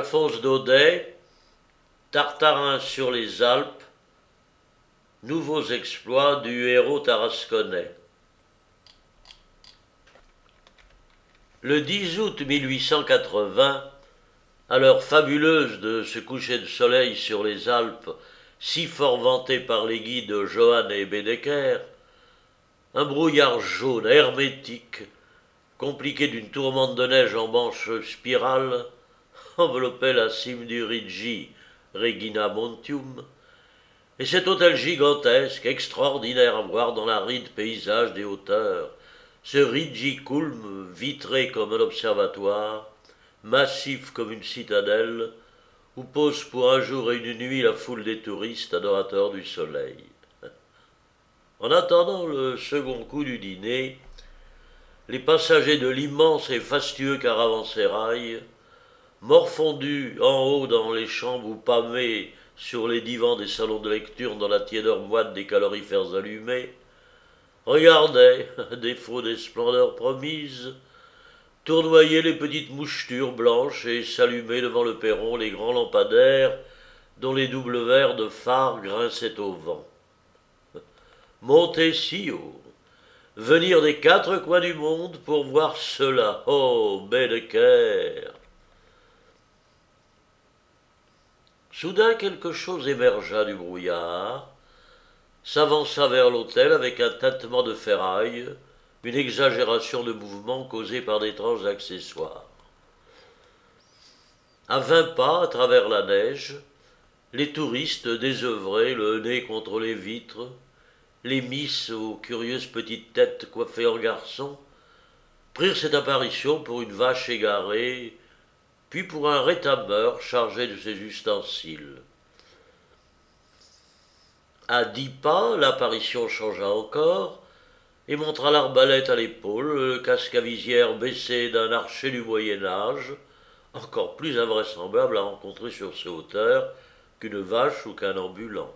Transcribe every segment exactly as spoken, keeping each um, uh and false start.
Alphonse Daudet, Tartarin sur les Alpes, nouveaux exploits du héros tarasconnais. Le dix août mille huit cent quatre-vingts, à l'heure fabuleuse de ce coucher de soleil sur les Alpes, si fort vanté par les guides Johann et Baedeker, un brouillard jaune hermétique, compliqué d'une tourmente de neige en manche spirale, enveloppait la cime du Rigi Regina Montium, et cet hôtel gigantesque, extraordinaire à voir dans l'aride paysage des hauteurs, ce Rigi Kulm vitré comme un observatoire, massif comme une citadelle, où pose pour un jour et une nuit la foule des touristes adorateurs du soleil. En attendant le second coup du dîner, les passagers de l'immense et fastueux caravansérail, morfondus en haut dans les chambres ou pâmés sur les divans des salons de lecture dans la tiédeur moite des calorifères allumés, regardaient, à défaut des splendeurs promises, tournoyer les petites mouchetures blanches et s'allumer devant le perron les grands lampadaires dont les doubles verres de phare grinçaient au vent. Monter si haut, venir des quatre coins du monde pour voir cela, oh, Baedeker! Soudain quelque chose émergea du brouillard, s'avança vers l'hôtel avec un tintement de ferraille, une exagération de mouvement causée par d'étranges accessoires. À vingt pas, à travers la neige, les touristes désœuvrés, le nez contre les vitres, les misses aux curieuses petites têtes coiffées en garçons, prirent cette apparition pour une vache égarée, puis pour un rétameur chargé de ses ustensiles. À dix pas, l'apparition changea encore, et montra l'arbalète à l'épaule, le casque à visière baissé d'un archer du Moyen-Âge, encore plus invraisemblable à rencontrer sur ces hauteurs qu'une vache ou qu'un ambulant.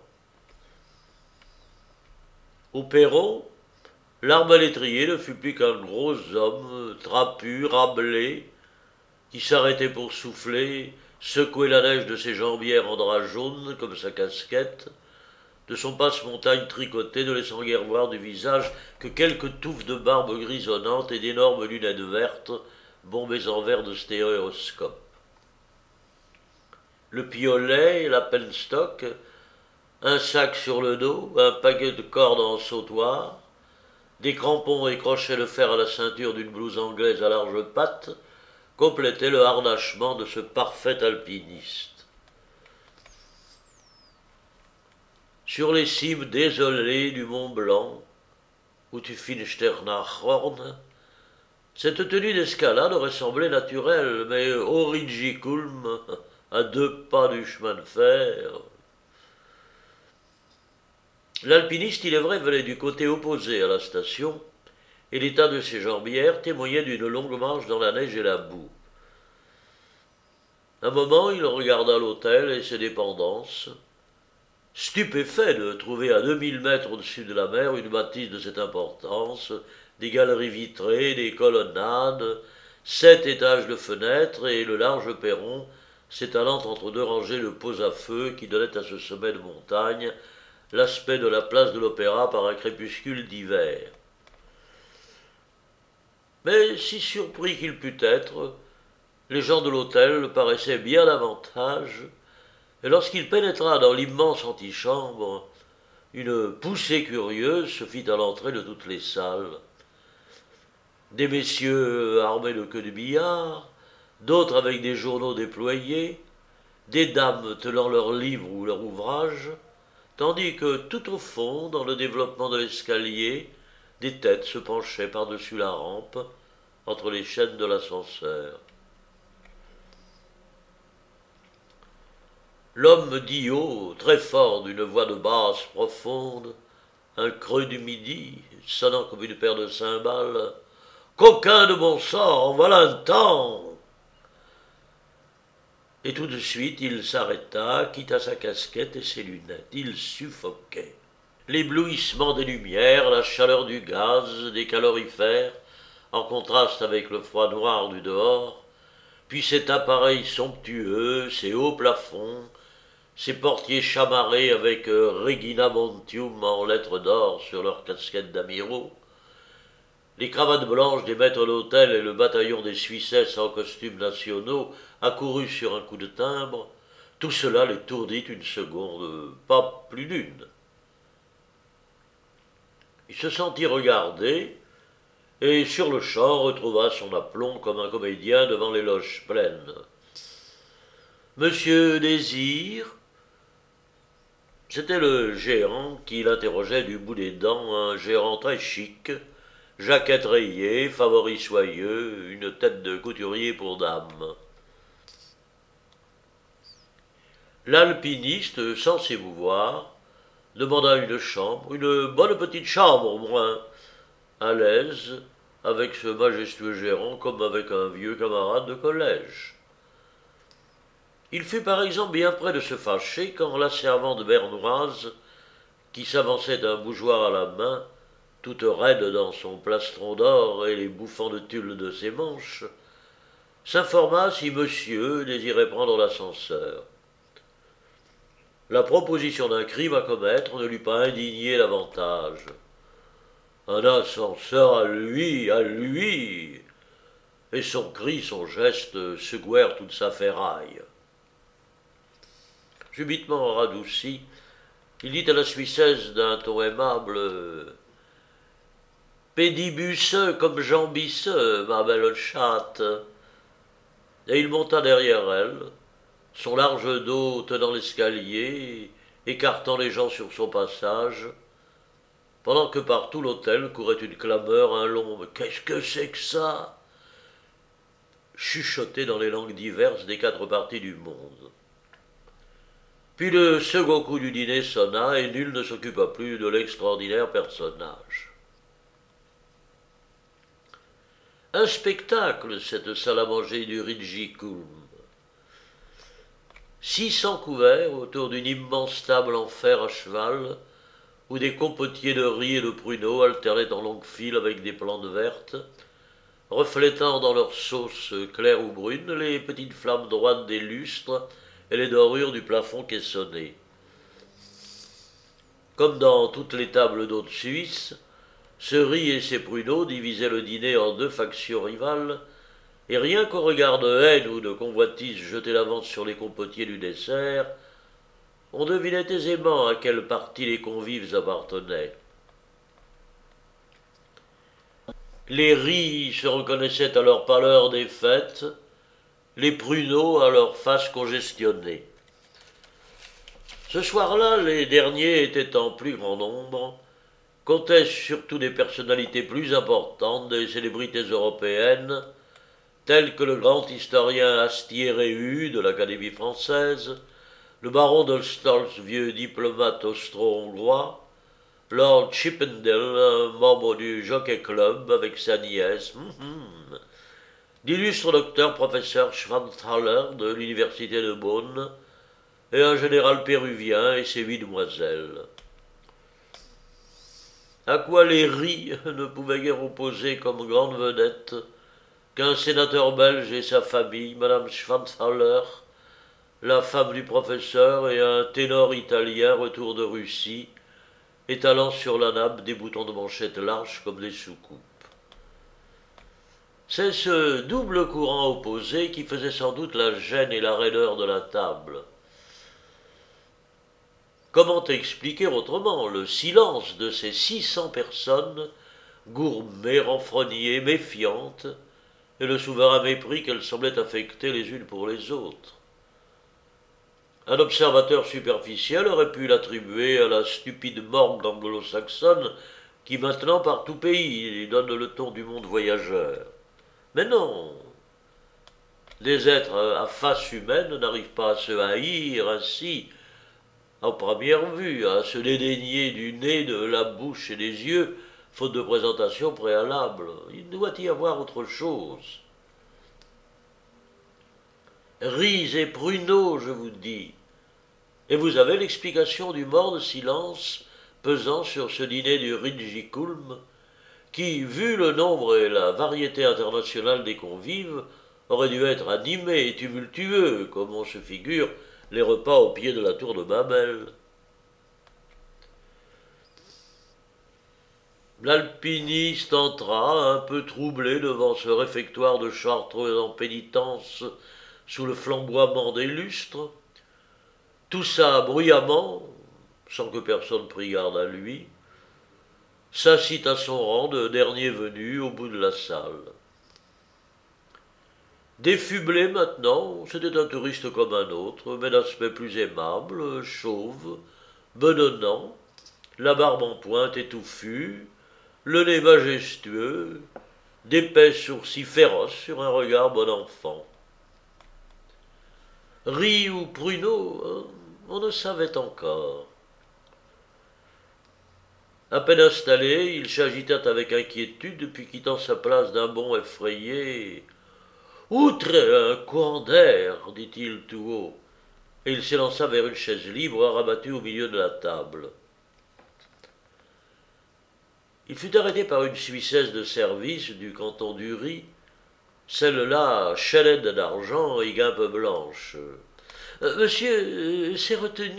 Au perron, l'arbalétrier ne fut plus qu'un gros homme, trapu, râblé, qui s'arrêtait pour souffler, secouer la neige de ses jambières en drap jaune comme sa casquette, de son passe-montagne tricoté ne laissant guère voir du visage que quelques touffes de barbe grisonnante et d'énormes lunettes vertes bombées en verre de stéréoscope. Le piolet, la penstock, un sac sur le dos, un paquet de cordes en sautoir, des crampons et crochets de fer à la ceinture d'une blouse anglaise à larges pattes, complétaient le harnachement de ce parfait alpiniste. Sur les cimes désolées du Mont Blanc, où tu Finsternachhorn, cette tenue d'escalade aurait semblé naturelle, mais au Rigi Kulm, à deux pas du chemin de fer. L'alpiniste, il est vrai, venait du côté opposé à la station, et l'état de ses jambières témoignait d'une longue marche dans la neige et la boue. Un moment, il regarda l'hôtel et ses dépendances, stupéfait de trouver à deux mille mètres au-dessus de la mer une bâtisse de cette importance, des galeries vitrées, des colonnades, sept étages de fenêtres et le large perron s'étalant entre deux rangées de pots à feu qui donnaient à ce sommet de montagne l'aspect de la place de l'Opéra par un crépuscule d'hiver. Mais, si surpris qu'il pût être, les gens de l'hôtel paraissaient bien davantage, et lorsqu'il pénétra dans l'immense antichambre, une poussée curieuse se fit à l'entrée de toutes les salles. Des messieurs armés de queues de billard, d'autres avec des journaux déployés, des dames tenant leurs livres ou leurs ouvrages, tandis que tout au fond, dans le développement de l'escalier, des têtes se penchaient par-dessus la rampe, entre les chaînes de l'ascenseur. L'homme dit haut, très fort, d'une voix de basse profonde, un creux du midi, sonnant comme une paire de cymbales, « Coquin de bon sang, en voilà un temps !» Et tout de suite, il s'arrêta, quitta sa casquette et ses lunettes. Il suffoquait. L'éblouissement des lumières, la chaleur du gaz, des calorifères, en contraste avec le froid noir du dehors, puis cet appareil somptueux, ces hauts plafonds, ces portiers chamarrés avec euh, Regina Montium en lettres d'or sur leurs casquettes d'amiraux, les cravates blanches des maîtres d'hôtel et le bataillon des Suissesses en costumes nationaux accourus sur un coup de timbre, tout cela l'étourdit une seconde, pas plus d'une. Il se sentit regarder, et sur le champ retrouva son aplomb comme un comédien devant les loges pleines. Monsieur Désir? C'était le gérant qui l'interrogeait du bout des dents, un gérant très chic, jaquette rayée, favoris soyeux, une tête de couturier pour dame. L'alpiniste, sans s'émouvoir, demanda une chambre, une bonne petite chambre au moins, à l'aise, avec ce majestueux gérant comme avec un vieux camarade de collège. Il fut par exemple bien près de se fâcher quand la servante bernoise, qui s'avançait d'un bougeoir à la main, toute raide dans son plastron d'or et les bouffants de tulle de ses manches, s'informa si monsieur désirait prendre l'ascenseur. La proposition d'un crime à commettre ne l'eût pas indigné davantage. Un ascenseur à lui, à lui. Et son cri, son geste secouèrent toute sa ferraille. Subitement radouci, il dit à la Suissesse d'un ton aimable « Pédibus comme Jean Bisseux, ma belle chatte !» Et il monta derrière elle, son large dos tenant l'escalier, écartant les gens sur son passage, pendant que par tout l'hôtel courait une clameur, un long « Qu'est-ce que c'est que ça ?» chuchoté dans les langues diverses des quatre parties du monde. Puis le second coup du dîner sonna et nul ne s'occupa plus de l'extraordinaire personnage. Un spectacle, cette salle à manger du Ridgiculm. Six cents couverts autour d'une immense table en fer à cheval, où des compotiers de riz et de pruneaux alternaient en longues files avec des plantes vertes, reflétant dans leur sauce claire ou brune les petites flammes droites des lustres et les dorures du plafond caissonné. Comme dans toutes les tables d'hôtes suisses, ce riz et ces pruneaux divisaient le dîner en deux factions rivales, et rien qu'au regard de haine ou de convoitise jeté d'avance sur les compotiers du dessert, on devinait aisément à quelle partie les convives appartenaient. Les riz se reconnaissaient à leur pâleur défaite, les pruneaux à leur face congestionnée. Ce soir-là, les derniers étaient en plus grand nombre, comptaient surtout des personnalités plus importantes, des célébrités européennes, tels que le grand historien Astier Réhu de l'Académie française, le baron de Stolz, vieux diplomate austro-hongrois, Lord Chippendale, membre du Jockey Club avec sa nièce, mm-hmm, d'illustres docteurs professeurs Schwanthaler de l'université de Bonn, et un général péruvien et ses huit demoiselles. À quoi les riz ne pouvaient guère opposer comme grande vedette qu'un sénateur belge et sa famille, Madame Schwanthaler, la femme du professeur, et un ténor italien retour de Russie, étalant sur la nappe des boutons de manchette larges comme des soucoupes. C'est ce double courant opposé qui faisait sans doute la gêne et la raideur de la table. Comment expliquer autrement le silence de ces six cents personnes, gourmées, renfrognées, méfiantes, et le souverain mépris qu'elles semblaient affecter les unes pour les autres? Un observateur superficiel aurait pu l'attribuer à la stupide morgue anglo-saxonne qui maintenant par tout pays donne le ton du monde voyageur. Mais non, des êtres à face humaine n'arrivent pas à se haïr ainsi, en première vue, à se dédaigner du nez, de la bouche et des yeux, faute de présentation préalable. Il doit y avoir autre chose. Riz et pruneaux, je vous dis. Et vous avez l'explication du mort de silence pesant sur ce dîner du Ridgiculm, qui, vu le nombre et la variété internationale des convives, aurait dû être animé et tumultueux, comme on se figure les repas au pied de la tour de Babel. L'alpiniste entra, un peu troublé devant ce réfectoire de chartreux en pénitence sous le flamboiement des lustres, toussa bruyamment, sans que personne prit garde à lui, s'assit à son rang de dernier venu au bout de la salle. Défublé maintenant, c'était un touriste comme un autre, mais d'aspect plus aimable, chauve, bedonnant, la barbe en pointe et touffue, le nez majestueux, d'épais sourcils féroces sur un regard bon enfant. Riz ou pruneau, on ne savait encore. À peine installé, il s'agitait avec inquiétude, puis quittant sa place d'un bond effrayé. « Outre un courant d'air, dit-il tout haut, et il s'élança vers une chaise libre rabattue au milieu de la table. Il fut arrêté par une Suissesse de service du canton d'Uri, celle-là chaînette d'argent et guimpe blanche. Euh, « Monsieur, c'est retenu. »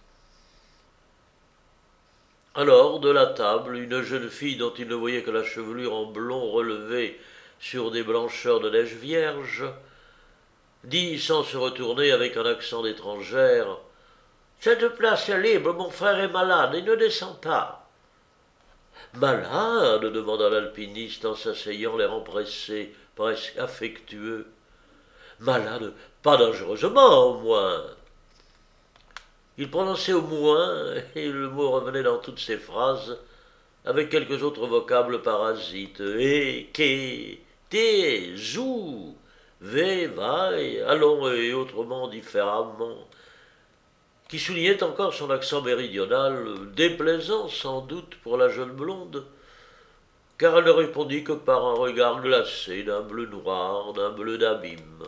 Alors, de la table, une jeune fille dont il ne voyait que la chevelure en blond relevée sur des blancheurs de neige vierge, dit sans se retourner avec un accent d'étrangère « Cette place est libre, mon frère est malade, il ne descend pas. » « Malade ?» demanda l'alpiniste en s'asseyant, l'air empressé, presque affectueux. « Malade, pas dangereusement, au moins. » Il prononçait au moins, et le mot revenait dans toutes ses phrases, avec quelques autres vocables parasites. Et, que, te, zou, ve, vai, allons et autrement différemment, qui soulignait encore son accent méridional, déplaisant sans doute pour la jeune blonde, car elle ne répondit que par un regard glacé d'un bleu noir, d'un bleu d'abîme.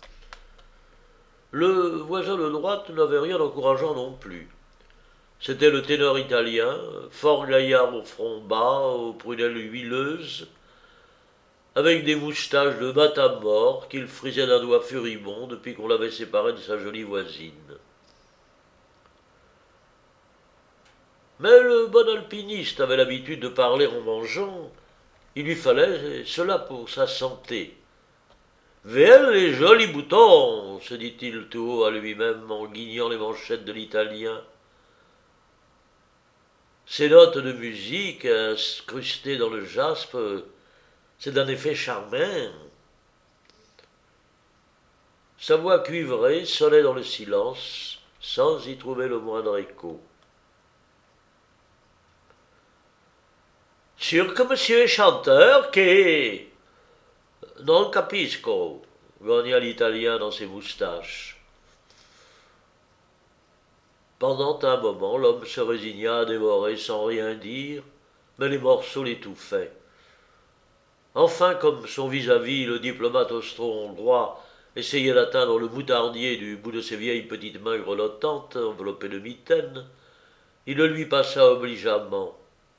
Le voisin de droite n'avait rien d'encourageant non plus. C'était le ténor italien, fort gaillard au front bas, aux prunelles huileuses, avec des moustaches de matamore qu'il frisait d'un doigt furibond depuis qu'on l'avait séparé de sa jolie voisine. Mais le bon alpiniste avait l'habitude de parler en mangeant, il lui fallait cela pour sa santé. « Vels et jolis boutons !» se dit-il tout haut à lui-même en guignant les manchettes de l'italien. Ces notes de musique incrustées dans le jaspe, c'est d'un effet charmant. Sa voix cuivrée sonnait dans le silence, sans y trouver le moindre écho. « Sûr que monsieur est chanteur, que... » « Non capisco » grogna l'italien dans ses moustaches. Pendant un moment, l'homme se résigna à dévorer sans rien dire, mais les morceaux l'étouffaient. Enfin, comme son vis-à-vis, le diplomate austro-hongrois essayait d'atteindre le moutardier du bout de ses vieilles petites mains grelottantes, enveloppées de mitaines, il le lui passa obligeamment.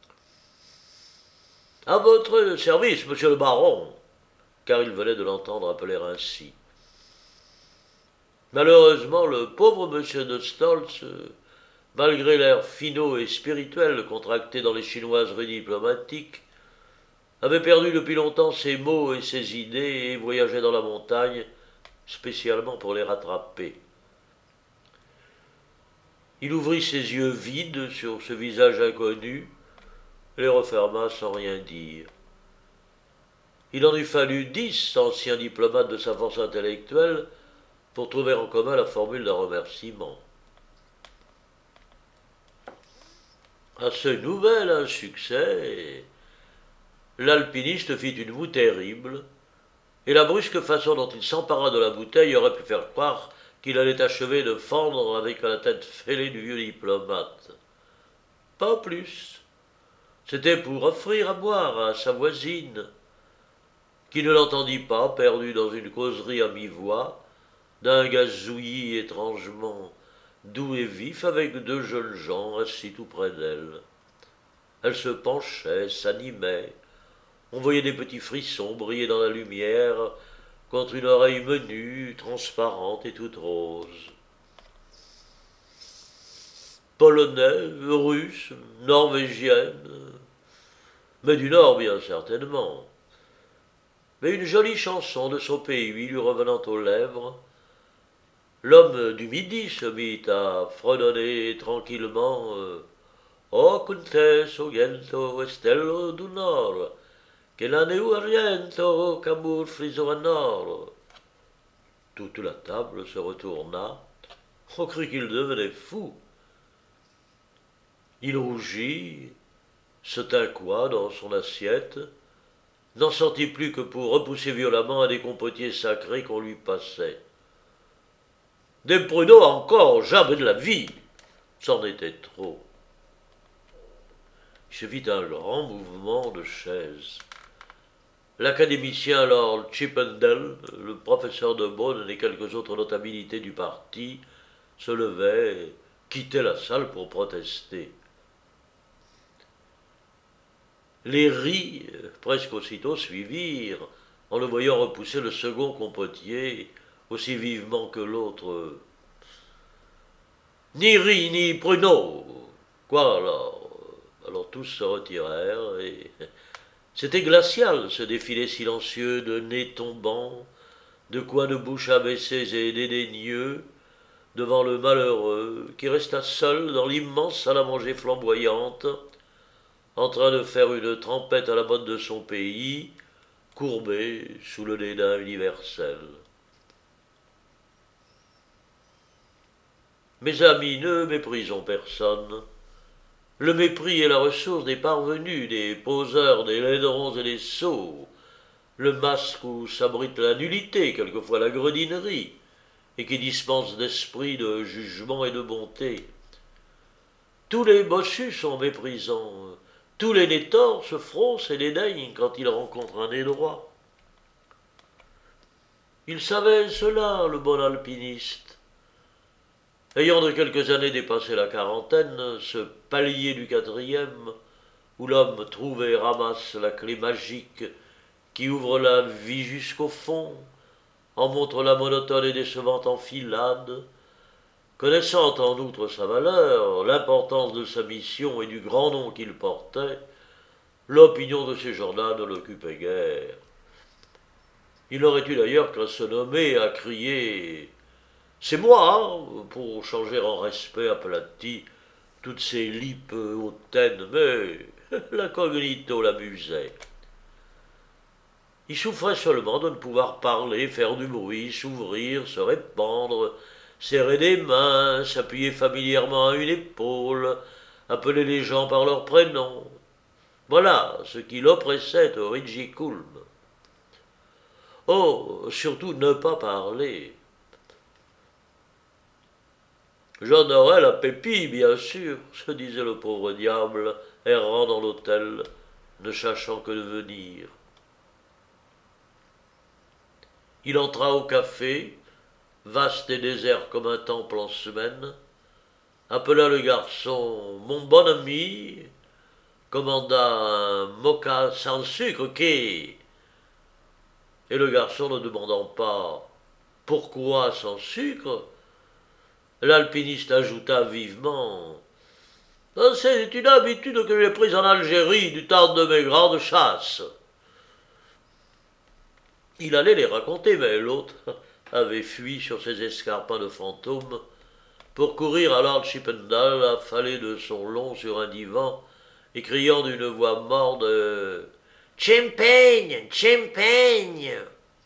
« À votre service, monsieur le baron !» car il venait de l'entendre appeler ainsi. Malheureusement, le pauvre monsieur de Stolz, malgré l'air finaud et spirituel contracté dans les chinoiseries diplomatiques, avait perdu depuis longtemps ses mots et ses idées et voyageait dans la montagne, spécialement pour les rattraper. Il ouvrit ses yeux vides sur ce visage inconnu, et les referma sans rien dire. Il en eût fallu dix anciens diplomates de sa force intellectuelle pour trouver en commun la formule d'un remerciement. À ce nouvel insuccès, l'alpiniste fit une moue terrible, et la brusque façon dont il s'empara de la bouteille aurait pu faire croire qu'il allait achever de fendre avec la tête fêlée du vieux diplomate. Pas plus. C'était pour offrir à boire à sa voisine, qui ne l'entendit pas, perdu dans une causerie à mi-voix, d'un gazouillis étrangement doux et vif avec deux jeunes gens assis tout près d'elle. Elle se penchait, s'animait, on voyait des petits frissons briller dans la lumière, contre une oreille menue, transparente et toute rose. Polonais, russe, norvégienne, mais du Nord bien certainement. Mais une jolie chanson de son pays lui revenant aux lèvres, l'homme du Midi se mit à fredonner tranquillement euh, O conteso gento estello du Nord, che la neu argento camour friso à Nord. Toute la table se retourna, on crut qu'il devenait fou. Il rougit, se tint dans son assiette, n'en sortit plus que pour repousser violemment un des compotiers sacrés qu'on lui passait. Des pruneaux encore, jamais de la vie, c'en était trop. Il se fit un grand mouvement de chaises. L'académicien Lord Chippendale, le professeur de Bonn et quelques autres notabilités du parti se levaient, quittaient la salle pour protester. Les ris, presque aussitôt, suivirent, en le voyant repousser le second compotier aussi vivement que l'autre. Ni ris, ni pruneaux. Quoi alors? Alors tous se retirèrent et c'était glacial ce défilé silencieux de nez tombants, de coins de bouche abaissés et dédaigneux devant le malheureux qui resta seul dans l'immense salle à manger flamboyante, en train de faire une trempette à la mode de son pays, courbé sous le dédain universel. Mes amis, ne méprisons personne. Le mépris est la ressource des parvenus, des poseurs, des laiderons et des sots, le masque où s'abrite la nullité, quelquefois la gredinerie, et qui dispense d'esprit, de jugement et de bonté. Tous les bossus sont méprisants, tous les nez torts se froncent et dédaignent quand ils rencontrent un nez droit. Il savait cela, le bon alpiniste. Ayant de quelques années dépassé la quarantaine, ce palier du quatrième, où l'homme trouve et ramasse la clé magique qui ouvre la vie jusqu'au fond, en montre la monotone et décevante enfilade, connaissant en outre sa valeur, l'importance de sa mission et du grand nom qu'il portait, l'opinion de ces gens-là ne l'occupait guère. Il aurait eu d'ailleurs qu'à se nommer, à crier « C'est moi hein !» pour changer en respect aplati toutes ces lipes hautaines, mais l'incognito l'amusait. Il souffrait seulement de ne pouvoir parler, faire du bruit, s'ouvrir, se répandre, serrer des mains, s'appuyer familièrement à une épaule, appeler les gens par leur prénom. Voilà ce qui l'oppressait au Rigiculm. Oh, surtout ne pas parler. J'en aurais la pépille, bien sûr, se disait le pauvre diable, errant dans l'hôtel, ne cherchant que devenir. Il entra au café, vaste et désert comme un temple en semaine, appela le garçon « Mon bon ami », commanda un moka sans sucre qui, et le garçon ne demandant pas « Pourquoi sans sucre ?», l'alpiniste ajouta vivement « C'est une habitude que j'ai prise en Algérie du temps de mes grandes chasses. » Il allait les raconter, mais l'autre avait fui sur ses escarpins de fantôme pour courir à Lord Chippendale, affalé de son long sur un divan, et criant d'une voix morne « Champagne, champagne !»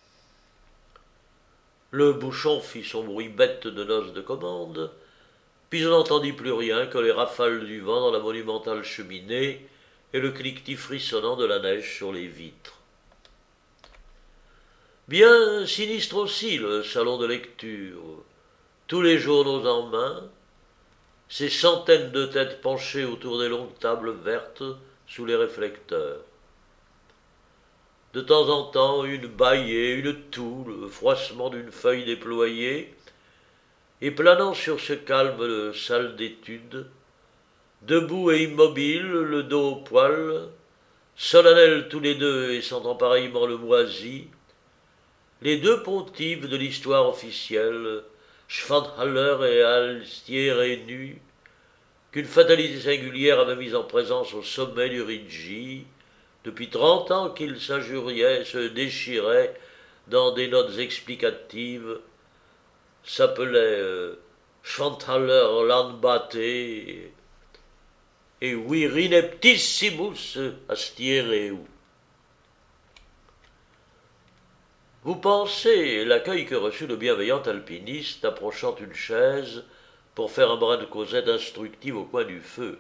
Le bouchon fit son bruit bête de noces de commande, puis on n'entendit plus rien que les rafales du vent dans la monumentale cheminée et le cliquetis frissonnant de la neige sur les vitres. Bien sinistre aussi le salon de lecture, tous les journaux en main, ces centaines de têtes penchées autour des longues tables vertes sous les réflecteurs. De temps en temps, une bâillée, une toux, le froissement d'une feuille déployée, et planant sur ce calme de salle d'études, debout et immobile, le dos au poil, solennels tous les deux et sentant pareillement le moisi, les deux pontifes de l'histoire officielle, Schwanthaler et Alstier-Rénu, qu'une fatalité singulière avait mis en présence au sommet du Rigi, depuis trente ans qu'ils s'injuriaient, se déchiraient dans des notes explicatives, s'appelaient euh, Schwanthaler Landbate et Virineptissimus Astiereu. Vous pensez l'accueil que reçut le bienveillant alpiniste approchant une chaise pour faire un brin de causette instructive au coin du feu.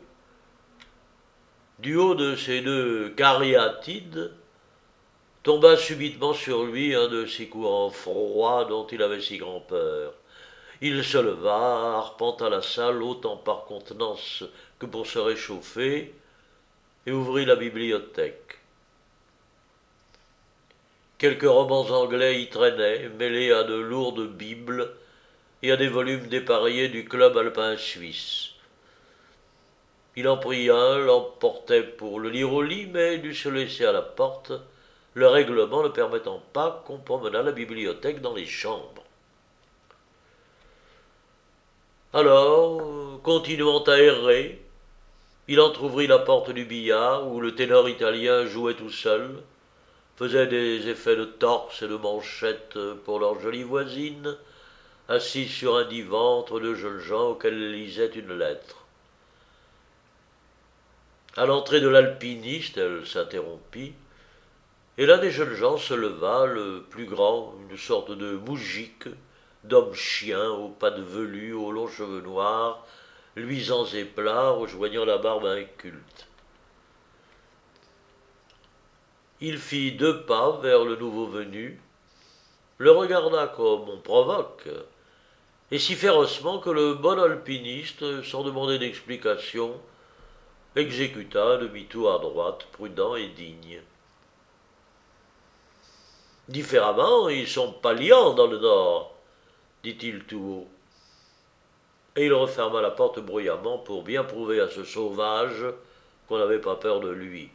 Du haut de ses deux cariatides tomba subitement sur lui un de ces courants froids dont il avait si grand peur. Il se leva, arpenta la salle autant par contenance que pour se réchauffer, et ouvrit la bibliothèque. Quelques romans anglais y traînaient, mêlés à de lourdes bibles et à des volumes dépareillés du club alpin suisse. Il en prit un, l'emportait pour le lire au lit, mais dut se laisser à la porte, le règlement ne permettant pas qu'on promenât la bibliothèque dans les chambres. Alors, continuant à errer, il entr'ouvrit la porte du billard où le ténor italien jouait tout seul, faisait des effets de torse et de manchette pour leur jolie voisine, assise sur un divan entre deux jeunes gens auxquels elle lisait une lettre. À l'entrée de l'alpiniste, elle s'interrompit, et l'un des jeunes gens se leva, le plus grand, une sorte de moujik, d'homme-chien, aux pattes velues, aux longs cheveux noirs, luisants et plats, rejoignant la barbe inculte. Il fit deux pas vers le nouveau venu, le regarda comme on provoque, et si férocement que le bon alpiniste, sans demander d'explication, exécuta un demi-tour à droite, prudent et digne. Différemment, ils sont pas liants dans le Nord, dit-il tout haut. Et il referma la porte bruyamment pour bien prouver à ce sauvage qu'on n'avait pas peur de lui.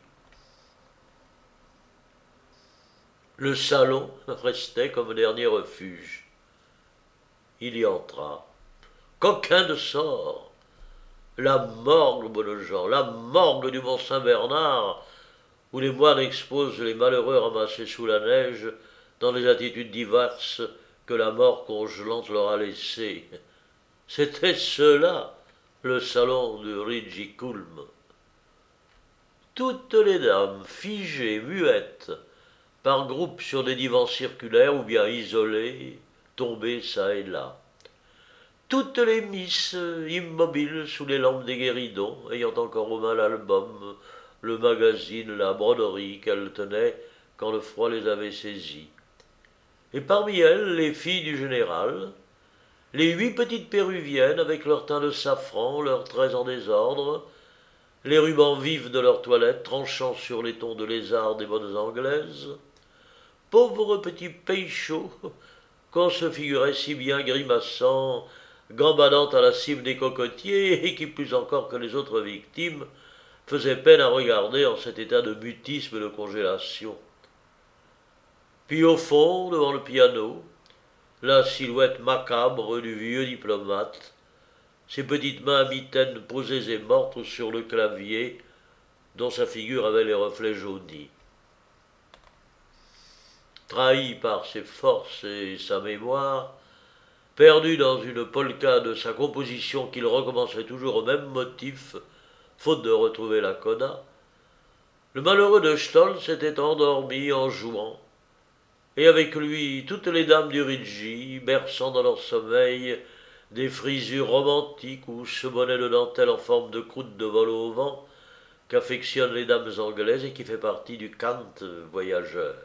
Le salon restait comme dernier refuge. Il y entra. Coquin de sort! La morgue, bonnes gens, la morgue du Mont-Saint-Bernard, où les moines exposent les malheureux ramassés sous la neige dans les attitudes diverses que la mort congelante leur a laissées. C'était cela, le salon de Rigiculm. Toutes les dames, figées, muettes, par groupes sur des divans circulaires ou bien isolées, tombées çà et là. Toutes les misses immobiles sous les lampes des guéridons, ayant encore aux mains l'album, le magazine, la broderie qu'elles tenaient quand le froid les avait saisies. Et parmi elles, les filles du général, les huit petites péruviennes avec leur teint de safran, leurs traits en désordre, les rubans vifs de leur toilette tranchant sur les tons de lézard des bonnes anglaises, pauvres petits péchots qu'on se figurait si bien grimaçant, gambadant à la cime des cocotiers et qui, plus encore que les autres victimes, faisaient peine à regarder en cet état de mutisme et de congélation. Puis au fond, devant le piano, la silhouette macabre du vieux diplomate, ses petites mains à mitaines posées et mortes sur le clavier, dont sa figure avait les reflets jaunis. Trahi par ses forces et sa mémoire, perdu dans une polka de sa composition qu'il recommençait toujours au même motif, faute de retrouver la coda, le malheureux de Stoll s'était endormi en jouant, et avec lui toutes les dames du Rigi, berçant dans leur sommeil des frisures romantiques ou ce bonnet de dentelle en forme de croûte de vol au vent qu'affectionnent les dames anglaises et qui fait partie du cant voyageur.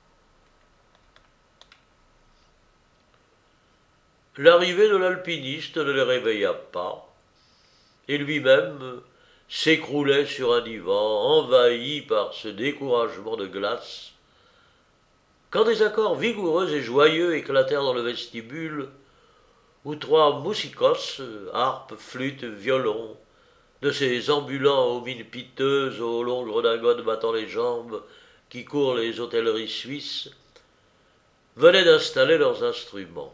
L'arrivée de l'alpiniste ne les réveilla pas, et lui-même s'écroulait sur un divan, envahi par ce découragement de glace, quand des accords vigoureux et joyeux éclatèrent dans le vestibule, où trois mousikos, harpes, flûtes, violons, de ces ambulants aux mines piteuses, aux longues redingotes battant les jambes, qui courent les hôtelleries suisses, venaient d'installer leurs instruments.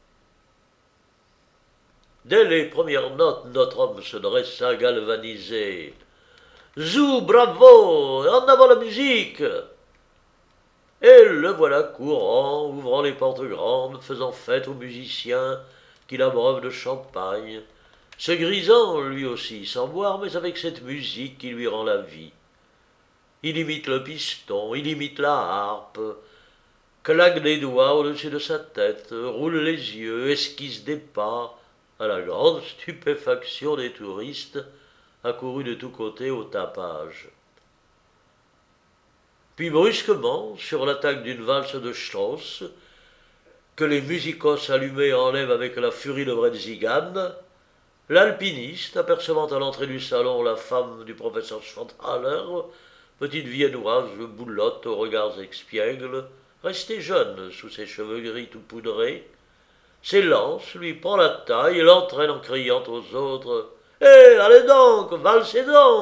Dès les premières notes, notre homme se dressa galvanisé. « Zou, bravo, en avant la musique !» Et le voilà courant, ouvrant les portes grandes, faisant fête aux musiciens qui l'abreuvent de champagne, se grisant lui aussi sans boire, mais avec cette musique qui lui rend la vie. Il imite le piston, il imite la harpe, claque des doigts au-dessus de sa tête, roule les yeux, esquisse des pas, à la grande stupéfaction des touristes accourus de tous côtés au tapage. Puis brusquement, sur l'attaque d'une valse de Strauss, que les musicos allumés enlèvent avec la furie de Bretzigan, l'alpiniste, apercevant à l'entrée du salon la femme du professeur Schwanthaler, petite viennoise boulotte aux regards expiègles, restée jeune sous ses cheveux gris tout poudrés, s'élance, lui prend la taille et l'entraîne en criant aux autres « Hé, hey, allez donc, valsez donc !»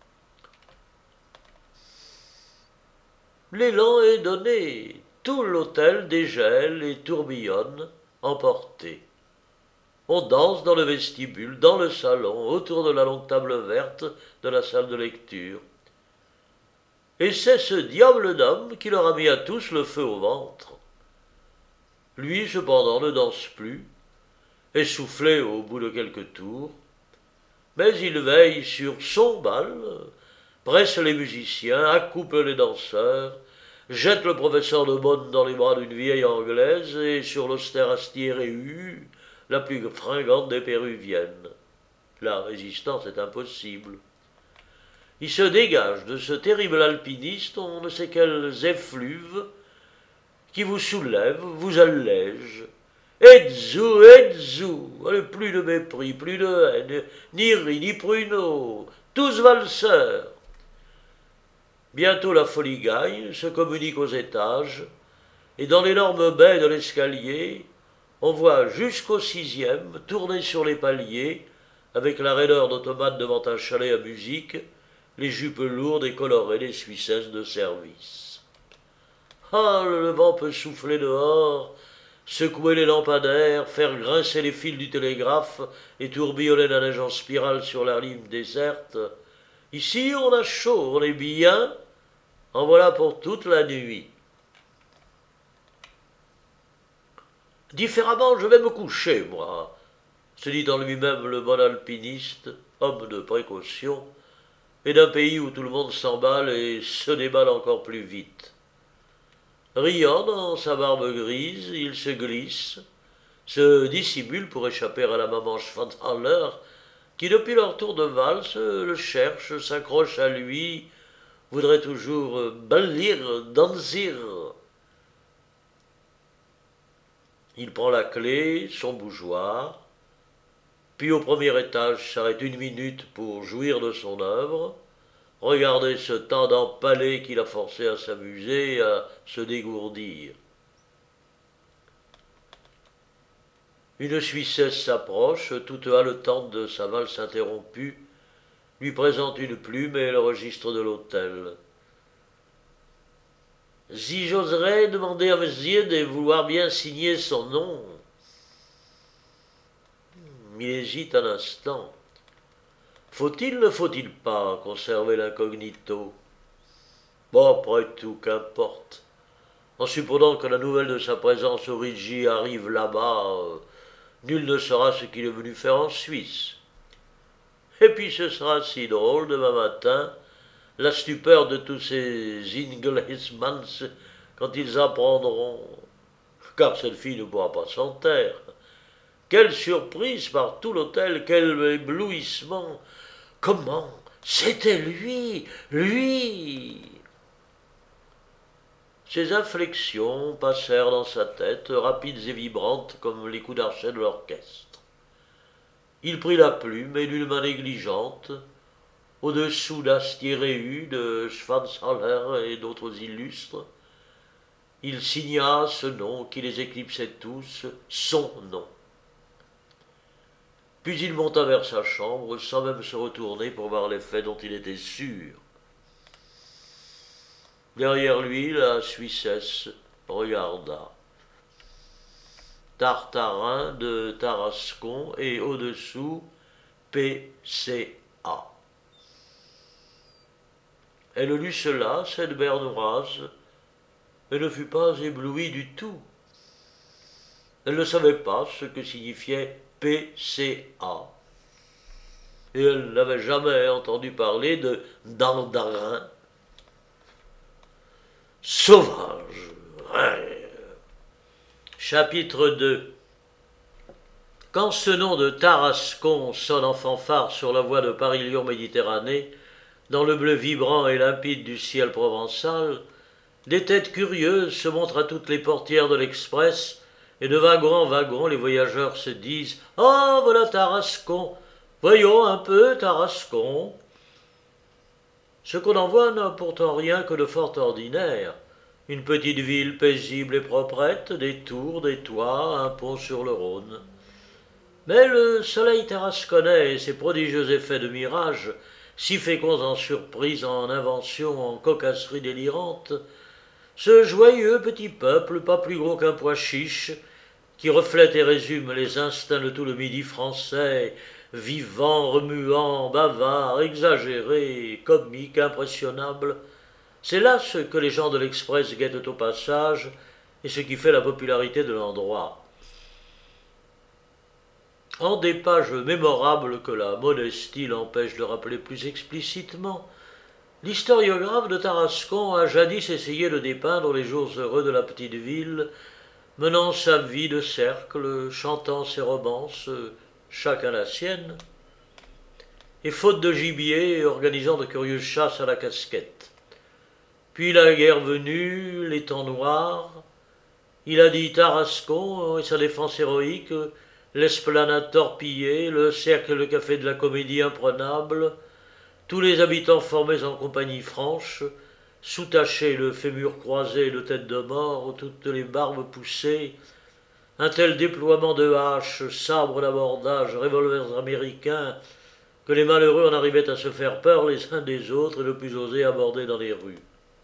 L'élan est donné, tout l'hôtel dégèle et tourbillonne, emporté. On danse dans le vestibule, dans le salon, autour de la longue table verte de la salle de lecture. Et c'est ce diable d'homme qui leur a mis à tous le feu au ventre. Lui, cependant, ne danse plus, essoufflé au bout de quelques tours, mais il veille sur son bal, presse les musiciens, accouple les danseurs, jette le professeur de Bonn dans les bras d'une vieille anglaise et sur l'austère Astier-Réu, la plus fringante des péruviennes. La résistance est impossible. Il se dégage de ce terrible alpiniste, on ne sait quelles effluves, qui vous soulève, vous allège. Edzou, edzou, plus de mépris, plus de haine, ni riz, ni pruneaux, tous valseurs. Bientôt la folie gagne, se communique aux étages, et dans l'énorme baie de l'escalier, on voit jusqu'au sixième, tourner sur les paliers, avec la raideur d'automate devant un chalet à musique, les jupes lourdes et colorées des Suissesses de service. Ah, le vent peut souffler dehors, secouer les lampadaires, faire grincer les fils du télégraphe et tourbillonner la neige en spirale sur la ligne déserte. Ici, on a chaud, on est bien, en voilà pour toute la nuit. Différemment, je vais me coucher, moi, se dit en lui-même le bon alpiniste, homme de précaution, et d'un pays où tout le monde s'emballe et se déballe encore plus vite. Riant dans sa barbe grise, il se glisse, se dissimule pour échapper à la maman Schwanthaler, qui depuis leur tour de valse le cherche, s'accroche à lui, voudrait toujours ballir, danser. Il prend la clé, son bougeoir, puis au premier étage s'arrête une minute pour jouir de son œuvre, regarder ce temps d'empalé qui l'a forcé à s'amuser et à se dégourdir. Une Suissesse s'approche, toute haletante de sa valse interrompue, lui présente une plume et le registre de l'hôtel. « Si j'oserais demander à monsieur de vouloir bien signer son nom. » Il hésite un instant. Faut-il, ne faut-il pas conserver l'incognito? Bon, après tout, qu'importe. En supposant que la nouvelle de sa présence au Rigi arrive là-bas, euh, nul ne saura ce qu'il est venu faire en Suisse. Et puis ce sera si drôle demain matin, la stupeur de tous ces Ingelsmanns quand ils apprendront, car cette fille ne pourra pas s'en taire. Quelle surprise par tout l'hôtel, quel éblouissement! Comment? C'était lui, lui! Ces inflexions passèrent dans sa tête, rapides et vibrantes comme les coups d'archet de l'orchestre. Il prit la plume et d'une main négligente, au-dessous d'Astier-Réu, de Schwanthaler et d'autres illustres, il signa ce nom qui les éclipsait tous, son nom. Puis il monta vers sa chambre, sans même se retourner pour voir l'effet dont il était sûr. Derrière lui, la Suissesse regarda. Tartarin de Tarascon et au-dessous P C A. Elle lut cela, cette bernoise, et ne fut pas éblouie du tout. Elle ne savait pas ce que signifiait P C A. Et elle n'avait jamais entendu parler de Dardarin. Sauvage. Ouais. Chapitre deux. Quand ce nom de Tarascon sonne en fanfare sur la voie de Paris-Lyon-Méditerranée, dans le bleu vibrant et limpide du ciel provençal, des têtes curieuses se montrent à toutes les portières de l'express, et de wagon en wagon, les voyageurs se disent « Ah, voilà Tarascon! Voyons un peu Tarascon !» Ce qu'on en voit n'a pourtant rien que de fort ordinaire. Une petite ville paisible et proprette, des tours, des toits, un pont sur le Rhône. Mais le soleil tarasconnais et ses prodigieux effets de mirage, si féconds en surprises, en inventions, en cocasseries délirantes, ce joyeux petit peuple, pas plus gros qu'un pois chiche, qui reflète et résume les instincts de tout le midi français, vivant, remuant, bavard, exagéré, comique, impressionnable, c'est là ce que les gens de l'Express guettent au passage et ce qui fait la popularité de l'endroit. En des pages mémorables que la modestie l'empêche de rappeler plus explicitement, l'historiographe de Tarascon a jadis essayé de dépeindre les jours heureux de la petite ville, menant sa vie de cercle, chantant ses romances, chacun la sienne, et faute de gibier, organisant de curieuses chasses à la casquette. Puis la guerre venue, les temps noirs, il a dit Tarascon et sa défense héroïque, l'esplanade torpillée, le cercle et le café de la comédie imprenable, tous les habitants formés en compagnie franche, soutachés, le fémur croisé, le tête de mort, toutes les barbes poussées, un tel déploiement de haches, sabres d'abordage, revolvers américains, que les malheureux en arrivaient à se faire peur les uns des autres et ne plus oser aborder dans les rues.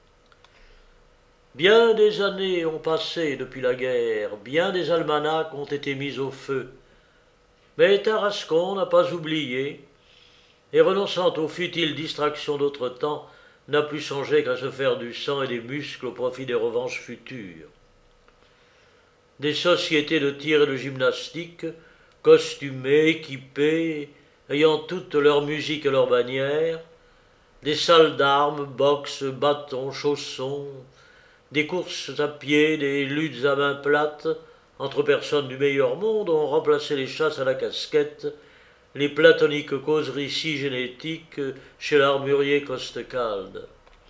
Bien des années ont passé depuis la guerre, bien des almanachs ont été mis au feu, mais Tarascon n'a pas oublié, et renonçant aux futiles distractions d'autre temps, n'a plus songé qu'à se faire du sang et des muscles au profit des revanches futures. Des sociétés de tir et de gymnastique, costumées, équipées, ayant toutes leur musique et leurs bannières, des salles d'armes, boxe, bâtons, chaussons, des courses à pied, des luttes à main plate, entre personnes du meilleur monde, ont remplacé les chasses à la casquette, les platoniques causeries si génétiques chez l'armurier Costecalde.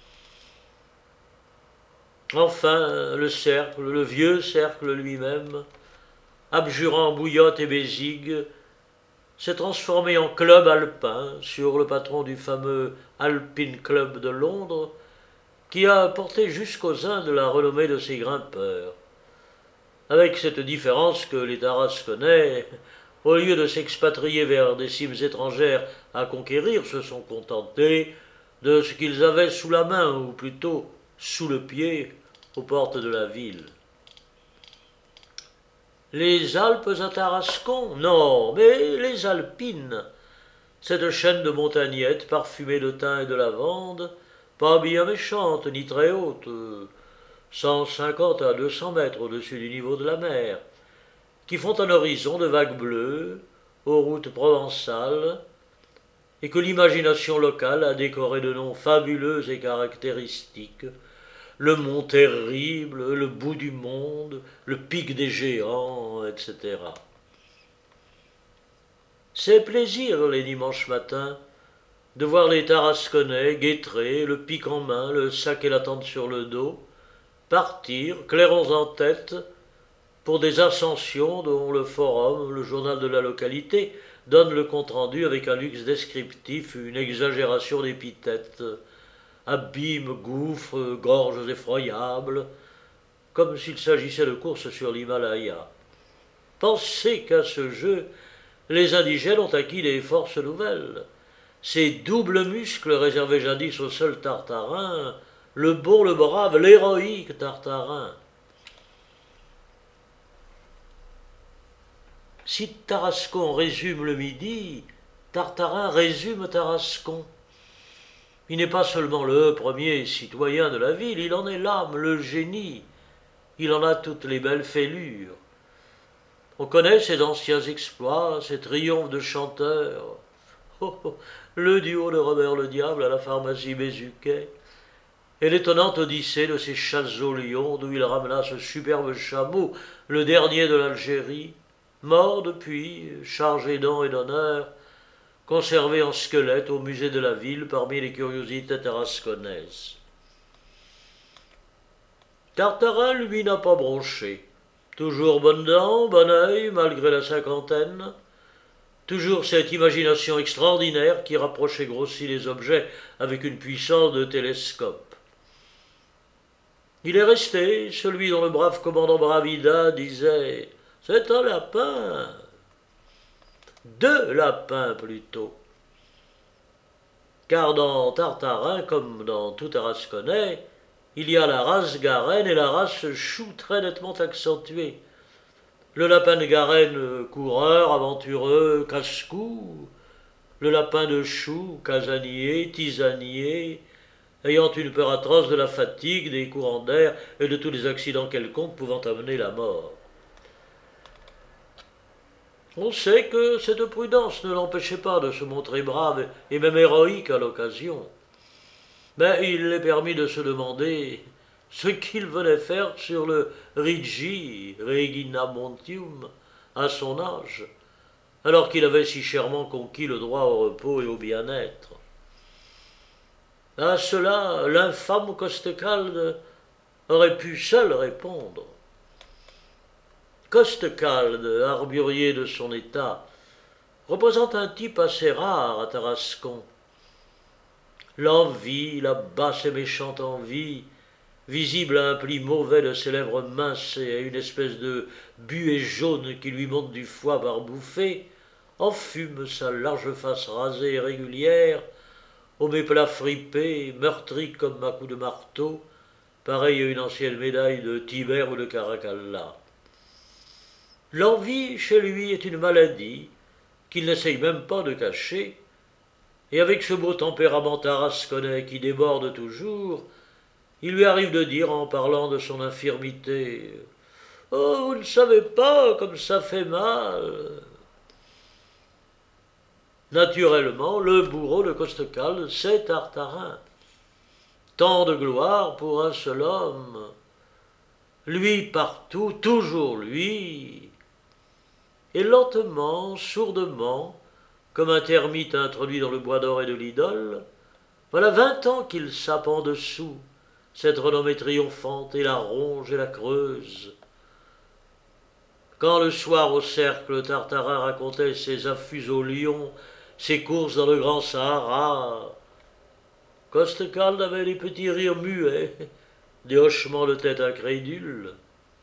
Enfin, le cercle, le vieux cercle lui-même, abjurant bouillotte et bézigue, s'est transformé en club alpin sur le patron du fameux Alpine Club de Londres, qui a porté jusqu'aux Indes la renommée de ses grimpeurs. Avec cette différence que les Tarasconnais, au lieu de s'expatrier vers des cimes étrangères à conquérir, se sont contentés de ce qu'ils avaient sous la main, ou plutôt sous le pied, aux portes de la ville. Les Alpes à Tarascon? Non, mais les Alpines, cette chaîne de montagnettes parfumée de thym et de lavande, pas bien méchante ni très haute, cent cinquante à deux cents mètres au-dessus du niveau de la mer, qui font un horizon de vagues bleues, aux routes provençales, et que l'imagination locale a décoré de noms fabuleux et caractéristiques, le mont terrible, le bout du monde, le pic des géants, et cetera. C'est plaisir, les dimanches matins, de voir les Tarasconnais, guêtrés, le pic en main, le sac et la tente sur le dos, partir, clairons en tête, pour des ascensions dont le forum, le journal de la localité, donne le compte-rendu avec un luxe descriptif, une exagération d'épithètes, abîmes, gouffres, gorges effroyables, comme s'il s'agissait de courses sur l'Himalaya. Pensez qu'à ce jeu, les indigènes ont acquis des forces nouvelles. Ces doubles muscles réservés jadis au seul Tartarin, le bon, le brave, l'héroïque Tartarin. Si Tarascon résume le Midi, Tartarin résume Tarascon. Il n'est pas seulement le premier citoyen de la ville, il en est l'âme, le génie. Il en a toutes les belles fêlures. On connaît ses anciens exploits, ses triomphes de chanteur. Oh, oh, le duo de Robert le Diable à la pharmacie Bézuquet, et l'étonnante odyssée de ses chasses au lion, d'où il ramena ce superbe chameau, le dernier de l'Algérie, mort depuis, chargé d'an et d'honneur, conservé en squelette au musée de la ville parmi les curiosités tarasconnaises. Tartarin, lui, n'a pas bronché. Toujours bonne dent, bon œil, malgré la cinquantaine. Toujours cette imagination extraordinaire qui rapproche et grossit les objets avec une puissance de télescope. Il est resté, celui dont le brave commandant Bravida disait « C'est un lapin !» Deux lapins plutôt. Car dans Tartarin, comme dans tout Tarasconnais, il y a la race Garenne et la race Chou très nettement accentuée. Le lapin de Garenne, coureur, aventureux, casse-cou. Le lapin de Chou, casanier, tisanier, ayant une peur atroce de la fatigue, des courants d'air et de tous les accidents quelconques pouvant amener la mort. On sait que cette prudence ne l'empêchait pas de se montrer brave et même héroïque à l'occasion. Mais il est permis de se demander ce qu'il venait faire sur le Rigi Regina Montium à son âge, alors qu'il avait si chèrement conquis le droit au repos et au bien-être. À cela, l'infâme Costecalde aurait pu seul répondre. Costecalde, arburier de son état, représente un type assez rare à Tarascon. L'envie, la basse et méchante envie, visible à un pli mauvais de ses lèvres minces et à une espèce de buée jaune qui lui monte du foie par bouffées, enfume sa large face rasée et régulière, au méplat fripé, meurtri comme à coups de marteau, pareil à une ancienne médaille de Tibère ou de Caracalla. L'envie, chez lui, est une maladie qu'il n'essaye même pas de cacher, et avec ce beau tempérament tarasconnais qui déborde toujours, il lui arrive de dire, en parlant de son infirmité, « Oh, vous ne savez pas comme ça fait mal !» Naturellement, le bourreau de Costecalde, c'est Tartarin. Tant de gloire pour un seul homme. Lui partout, toujours lui. Et lentement, sourdement, comme un termite introduit dans le bois d'or et de l'idole, voilà vingt ans qu'il sape en dessous cette renommée triomphante et la ronge et la creuse. Quand le soir au cercle, Tartarin racontait ses affûts au lion, ses courses dans le grand Sahara, Costecalde avait des petits rires muets, des hochements de tête incrédules.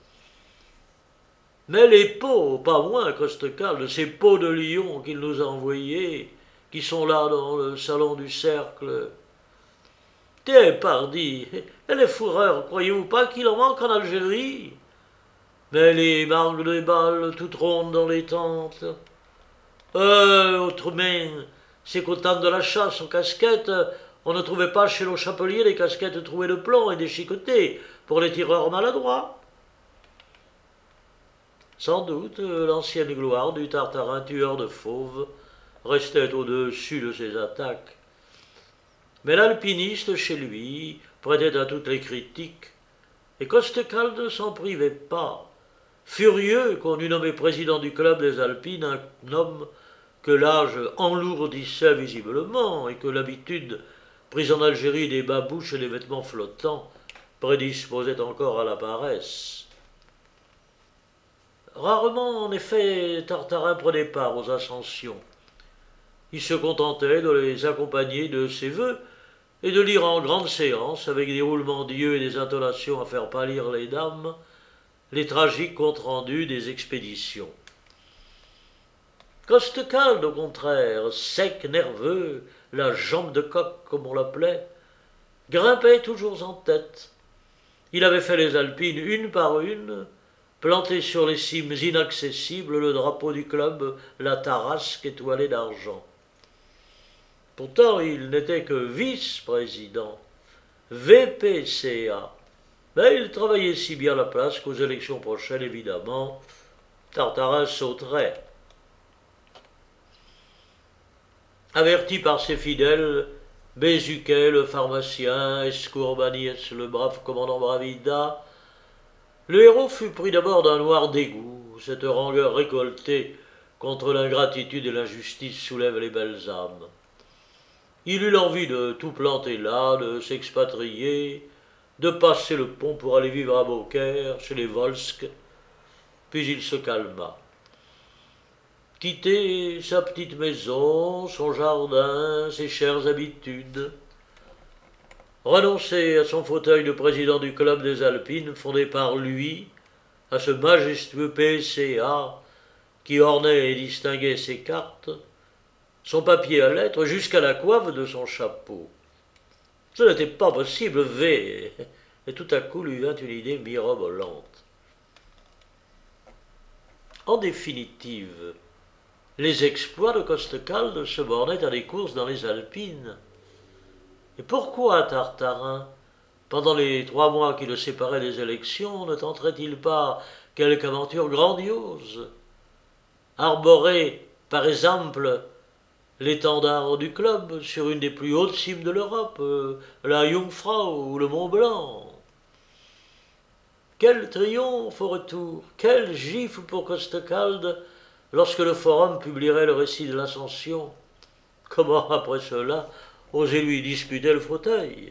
Mais les peaux, pas moins Costecalde, ces peaux de lion qu'il nous a envoyées, qui sont là dans le salon du cercle. Tiens, pardi, et les fourreurs, croyez-vous pas qu'il en manque en Algérie? Mais les marques des balles, toutes rondes dans les tentes. Euh, autrement, c'est qu'au temps de la chasse aux casquettes, on ne trouvait pas chez nos chapeliers des casquettes trouées de plomb et déchiquetées pour les tireurs maladroits. Sans doute, l'ancienne gloire du Tartarin tueur de fauves restait au-dessus de ses attaques. Mais l'alpiniste, chez lui, prêtait à toutes les critiques, et Costecalde ne s'en privait pas, furieux qu'on eût nommé président du club des Alpines un homme que l'âge enlourdissait visiblement et que l'habitude, prise en Algérie des babouches et des vêtements flottants, prédisposait encore à la paresse. Rarement, en effet, Tartarin prenait part aux ascensions. Il se contentait de les accompagner de ses vœux et de lire en grande séance, avec des roulements d'yeux et des intonations à faire pâlir les dames, les tragiques comptes rendus des expéditions. Costecalde, au contraire, sec, nerveux, la jambe de coq, comme on l'appelait, grimpait toujours en tête. Il avait fait les Alpines une par une, planté sur les cimes inaccessibles le drapeau du club, la Tarasque étoilée d'argent. Pourtant, il n'était que vice-président, V P C A, mais il travaillait si bien la place qu'aux élections prochaines, évidemment, Tartarin sauterait. Averti par ses fidèles, Bézuquet, le pharmacien, Escourbanès, le brave commandant Bravida, le héros fut pris d'abord d'un noir dégoût. Cette rangueur récoltée contre l'ingratitude et l'injustice soulève les belles âmes. Il eut l'envie de tout planter là, de s'expatrier, de passer le pont pour aller vivre à Beaucaire, chez les Volsques, puis il se calma. Quitter sa petite maison, son jardin, ses chères habitudes, renoncer à son fauteuil de président du club des Alpines, fondé par lui, à ce majestueux P C A qui ornait et distinguait ses cartes, son papier à lettres jusqu'à la coiffe de son chapeau. Ce n'était pas possible, V. Et tout à coup lui vint une idée mirobolante. En définitive, les exploits de Costecalde se bornaient à des courses dans les Alpines. Et pourquoi Tartarin, pendant les trois mois qui le séparaient des élections, ne tenterait-il pas quelque aventure grandiose? Arborer, par exemple, l'étendard du club sur une des plus hautes cimes de l'Europe, euh, la Jungfrau ou le Mont Blanc. Quel triomphe au retour, quelle gifle pour Costecalde lorsque le Forum publierait le récit de l'Ascension. Comment, après cela, oser lui disputer le fauteuil?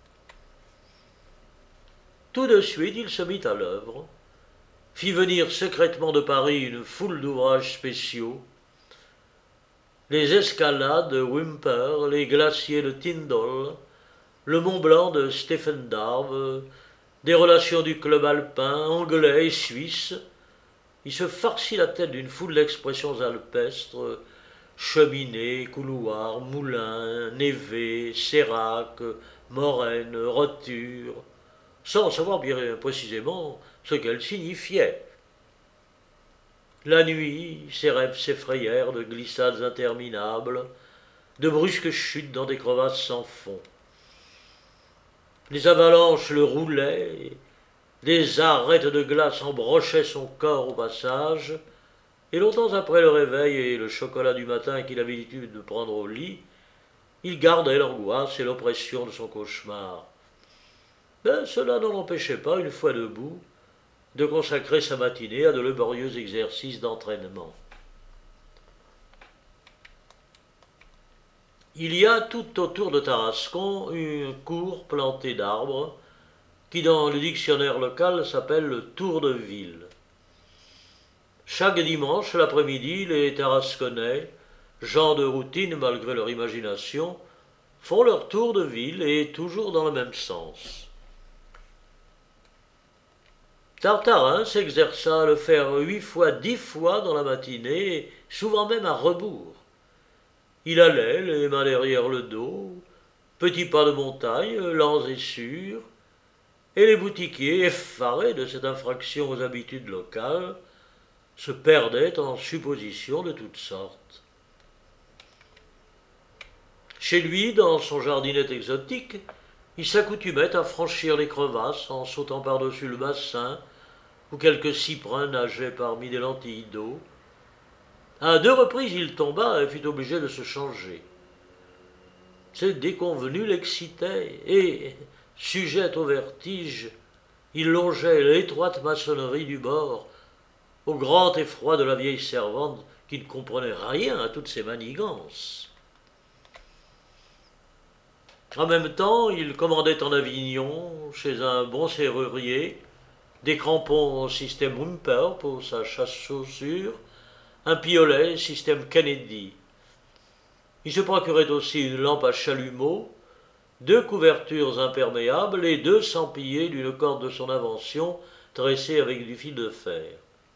Tout de suite, il se mit à l'œuvre, fit venir secrètement de Paris une foule d'ouvrages spéciaux, les escalades de Whymper, les glaciers de Tyndall, le Mont Blanc de Steffendarve, des relations du club alpin, anglais et suisse. Il se farcit la tête d'une foule d'expressions alpestres, cheminées, couloirs, moulins, névés, séracs, moraines, rotures, sans savoir bien précisément ce qu'elles signifiaient. La nuit, ses rêves s'effrayèrent de glissades interminables, de brusques chutes dans des crevasses sans fond. Les avalanches le roulaient, des arêtes de glace embrochaient son corps au passage, et longtemps après le réveil et le chocolat du matin qu'il avait l'habitude de prendre au lit, il gardait l'angoisse et l'oppression de son cauchemar. Mais cela ne l'empêchait pas, une fois debout, de consacrer sa matinée à de laborieux exercices d'entraînement. Il y a tout autour de Tarascon une cour plantée d'arbres qui, dans le dictionnaire local, s'appelle le Tour de Ville. Chaque dimanche, l'après-midi, les Tarasconnais, gens de routine malgré leur imagination, font leur tour de ville et toujours dans le même sens. Tartarin s'exerça à le faire huit fois, dix fois dans la matinée, souvent même à rebours. Il allait, les mains derrière le dos, petits pas de montagne, lents et sûrs, et les boutiquiers, effarés de cette infraction aux habitudes locales, se perdaient en suppositions de toutes sortes. Chez lui, dans son jardinette exotique, il s'accoutumait à franchir les crevasses en sautant par-dessus le bassin, où quelques cyprins nageaient parmi des lentilles d'eau. À deux reprises, il tomba et fut obligé de se changer. Ces déconvenus l'excitaient et, sujet au vertige, il longeait l'étroite maçonnerie du bord, au grand effroi de la vieille servante qui ne comprenait rien à toutes ces manigances. En même temps, il commandait en Avignon, chez un bon serrurier, des crampons système Whymper pour sa chasse-chaussure, un piolet système Kennedy. Il se procurait aussi une lampe à chalumeau, deux couvertures imperméables et deux sampillés d'une corde de son invention tressée avec du fil de fer.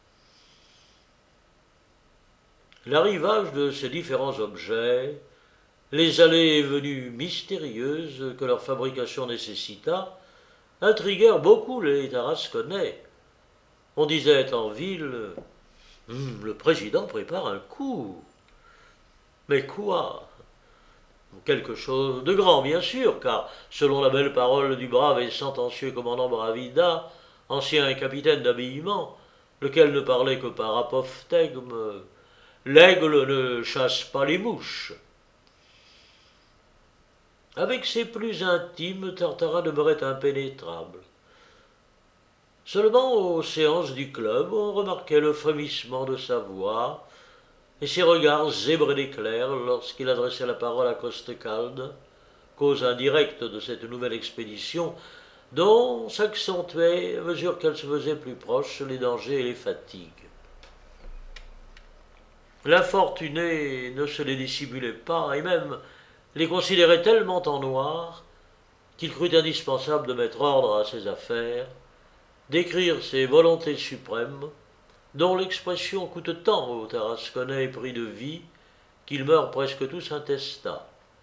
L'arrivage de ces différents objets, les allées et venues mystérieuses que leur fabrication nécessita, intriguèrent beaucoup les Tarasconnais. On disait en ville, hum, le président prépare un coup. Mais quoi? Quelque chose de grand, bien sûr, car, selon la belle parole du brave et sentencieux commandant Bravida, ancien capitaine d'habillement, lequel ne parlait que par apophthegme, l'aigle ne chasse pas les mouches. Avec ses plus intimes, Tartarin demeurait impénétrable. Seulement aux séances du club, on remarquait le frémissement de sa voix et ses regards zébrés d'éclairs lorsqu'il adressait la parole à Costecalde, cause indirecte de cette nouvelle expédition dont s'accentuaient, à mesure qu'elle se faisait plus proche, les dangers et les fatigues. L'infortuné ne se les dissimulait pas, et même les considérait tellement en noir qu'il crut indispensable de mettre ordre à ses affaires, d'écrire ses volontés suprêmes, dont l'expression coûte tant aux Tarasconnais pris de vie qu'ils meurent presque tous intestats.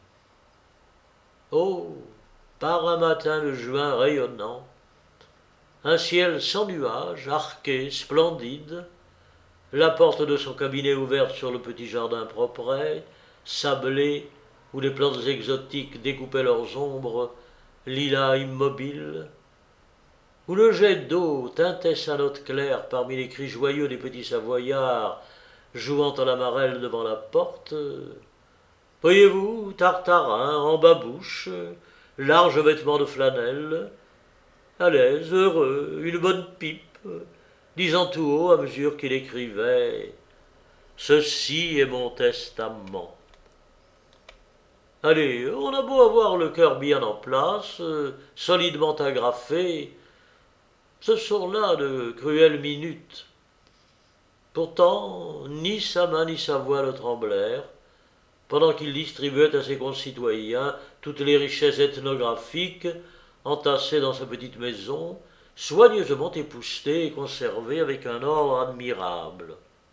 Oh, par un matin de juin rayonnant, un ciel sans nuages, arqué, splendide, la porte de son cabinet ouverte sur le petit jardin propret, sablé, où les plantes exotiques découpaient leurs ombres, lilas immobiles, où le jet d'eau tintait sa note claire parmi les cris joyeux des petits savoyards jouant à la marelle devant la porte. Voyez-vous, Tartarin, en babouche, large vêtement de flanelle, à l'aise, heureux, une bonne pipe, disant tout haut à mesure qu'il écrivait « Ceci est mon testament ». Allez, on a beau avoir le cœur bien en place, solidement agrafé, ce sont là de cruelles minutes. Pourtant, ni sa main ni sa voix ne tremblèrent, pendant qu'il distribuait à ses concitoyens toutes les richesses ethnographiques entassées dans sa petite maison, soigneusement époustées et conservées avec un ordre admirable.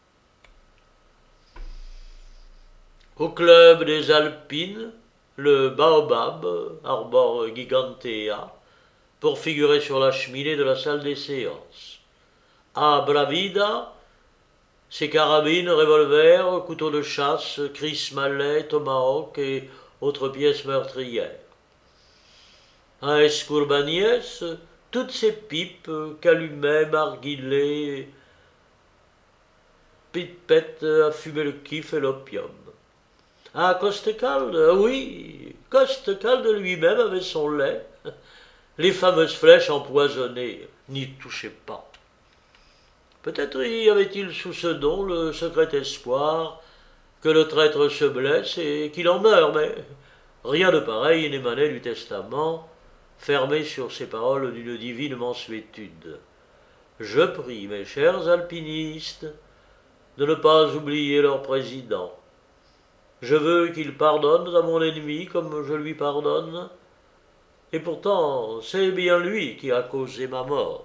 Au club des Alpines, le baobab arbore gigantea pour figurer sur la cheminée de la salle des séances. À Bravida, ses carabines, revolvers, couteaux de chasse, kriss-malais, tomahawk et autres pièces meurtrières. À Escourbagnès, toutes ces pipes, calumets, marguilés, pipettes à fumer le kiff et l'opium. À Costecalde, oui, Costecalde lui-même avait son lait. Les fameuses flèches empoisonnées n'y touchaient pas. Peut-être y avait-il sous ce don le secret espoir que le traître se blesse et qu'il en meure, mais rien de pareil n'émanait du testament, fermé sur ces paroles d'une divine mansuétude. Je prie mes chers alpinistes de ne pas oublier leur président. Je veux qu'il pardonne à mon ennemi comme je lui pardonne, et pourtant c'est bien lui qui a causé ma mort.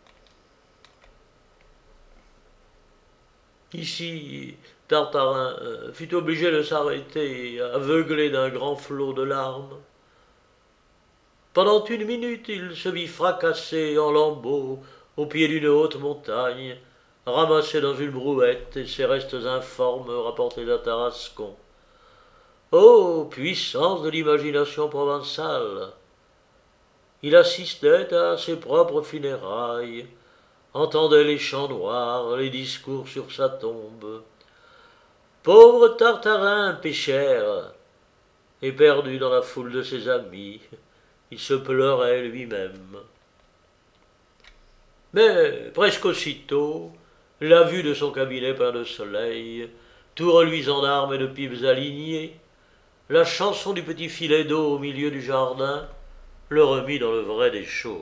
Ici, Tartarin fut obligé de s'arrêter, aveuglé d'un grand flot de larmes. Pendant une minute, il se vit fracassé en lambeaux au pied d'une haute montagne, ramassé dans une brouette et ses restes informes rapportés à Tarascon. Ô puissance de l'imagination provençale! Il assistait à ses propres funérailles, entendait les chants noirs, les discours sur sa tombe. Pauvre Tartarin péchère, éperdu dans la foule de ses amis, il se pleurait lui-même. Mais presque aussitôt, la vue de son cabinet plein de soleil, tout reluisant d'armes et de pipes alignées, la chanson du petit filet d'eau au milieu du jardin, le remit dans le vrai des choses.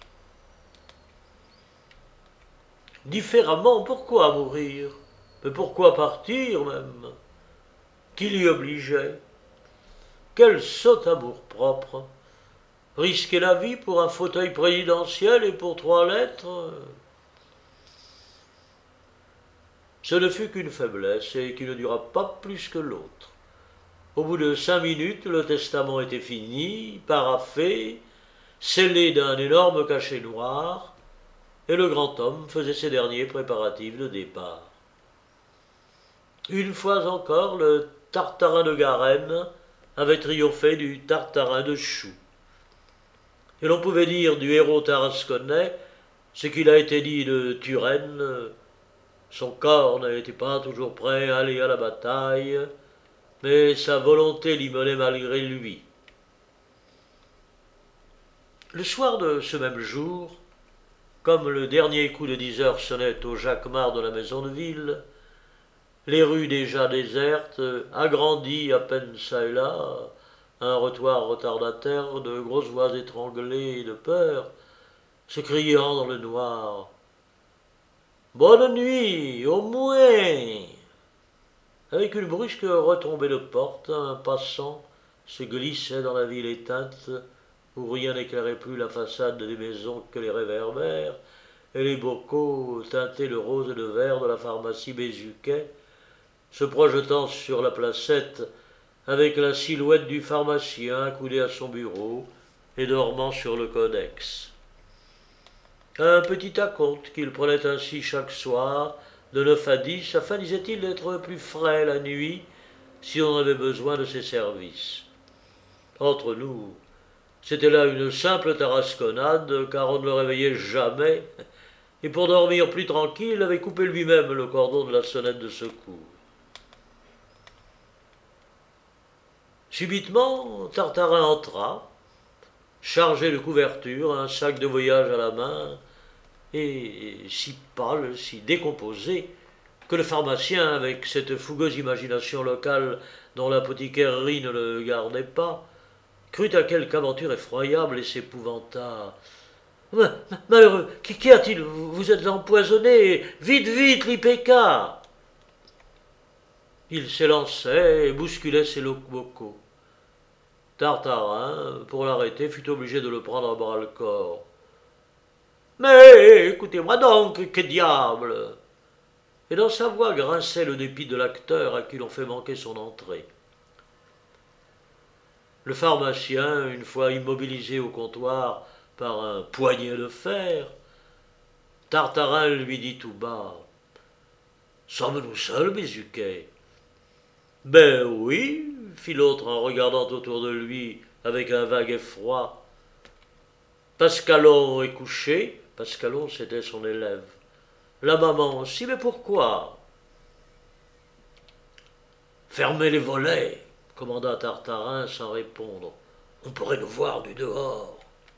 Différemment, pourquoi mourir? Mais pourquoi partir même? Qui l'y obligeait? Quel sot amour-propre! Risquer la vie pour un fauteuil présidentiel et pour trois lettres? Ce ne fut qu'une faiblesse et qui ne dura pas plus que l'autre. Au bout de cinq minutes, le testament était fini, paraphé, scellé d'un énorme cachet noir, et le grand homme faisait ses derniers préparatifs de départ. Une fois encore, le Tartarin de Garenne avait triomphé du Tartarin de Choux. Et l'on pouvait dire du héros tarasconnais ce qu'il a été dit de Turenne. Son corps n'était pas toujours prêt à aller à la bataille, mais sa volonté l'y menait malgré lui. Le soir de ce même jour, comme le dernier coup de dix heures sonnait au jacquemart de la maison de ville, les rues déjà désertes, agrandies à peine çà et là, un rotoir retardataire, de grosses voix étranglées de peur, se criant dans le noir « Bonne nuit, au moins !» Avec une brusque retombée de porte, un passant se glissait dans la ville éteinte, où rien n'éclairait plus la façade des maisons que les réverbères, et les bocaux teintés de rose et de vert de la pharmacie Bézuquet, se projetant sur la placette avec la silhouette du pharmacien accoudé à son bureau et dormant sur le codex. Un petit acompte qu'il prenait ainsi chaque soir, de neuf à dix, afin, disait-il, d'être plus frais la nuit, si on avait besoin de ses services. Entre nous, c'était là une simple tarasconnade, car on ne le réveillait jamais, et pour dormir plus tranquille, avait coupé lui-même le cordon de la sonnette de secours. Subitement, Tartarin entra, chargé de couverture, un sac de voyage à la main, et si pâle, si décomposé, que le pharmacien, avec cette fougueuse imagination locale dont l'apothicaire ne le gardait pas, crut à quelque aventure effroyable et s'épouvanta. « Malheureux, qu'y a-t-il? Vous êtes empoisonné! Vite, vite, l'I P K !» Il s'élançait et bousculait ses locaux. Tartarin, pour l'arrêter, fut obligé de le prendre à bras-le-corps. « Mais écoutez-moi donc, que diable !» Et dans sa voix grinçait le dépit de l'acteur à qui l'on fait manquer son entrée. Le pharmacien, une fois immobilisé au comptoir par un poignet de fer, Tartarin lui dit tout bas « Sommes-nous seuls, Bézuquet ?»« Ben oui, » fit l'autre en regardant autour de lui avec un vague effroi. « Pascalon est couché. » Pascalon, c'était son élève. « La maman aussi, mais pourquoi ?»« Fermez les volets !» commanda Tartarin sans répondre. « On pourrait nous voir du dehors. »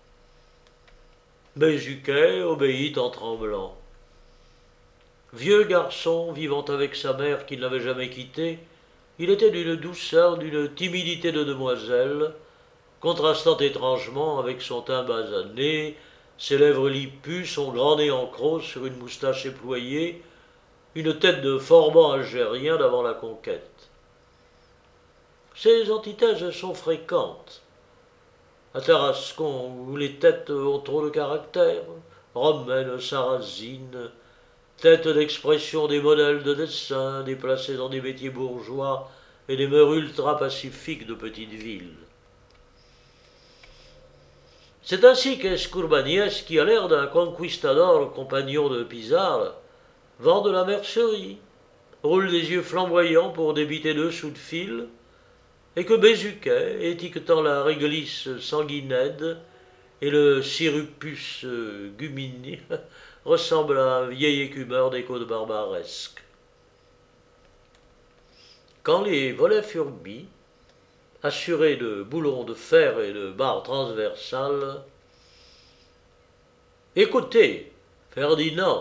Bézuquet obéit en tremblant. Vieux garçon vivant avec sa mère qu'il n'avait jamais quittée, il était d'une douceur, d'une timidité de demoiselle, contrastant étrangement avec son teint basané, ses lèvres lippues, son grand nez en crosse sur une moustache éployée, une tête de forban algérien d'avant la conquête. Ces antithèses sont fréquentes. À Tarascon, où les têtes ont trop de caractère, romaines, sarrasines, têtes d'expression des modèles de dessin déplacés dans des métiers bourgeois et des mœurs ultra-pacifiques de petites villes. C'est ainsi qu'Escourbagnès, qui a l'air d'un conquistador compagnon de Pizarre, vend de la mercerie, roule des yeux flamboyants pour débiter deux sous de fil, et que Bézuquet, étiquetant la réglisse sanguinède et le sirupus gumini, ressemble à un vieil écumeur des côtes barbaresques. Quand les volets furent mis, assurés de boulons de fer et de barres transversales, « Écoutez, Ferdinand, »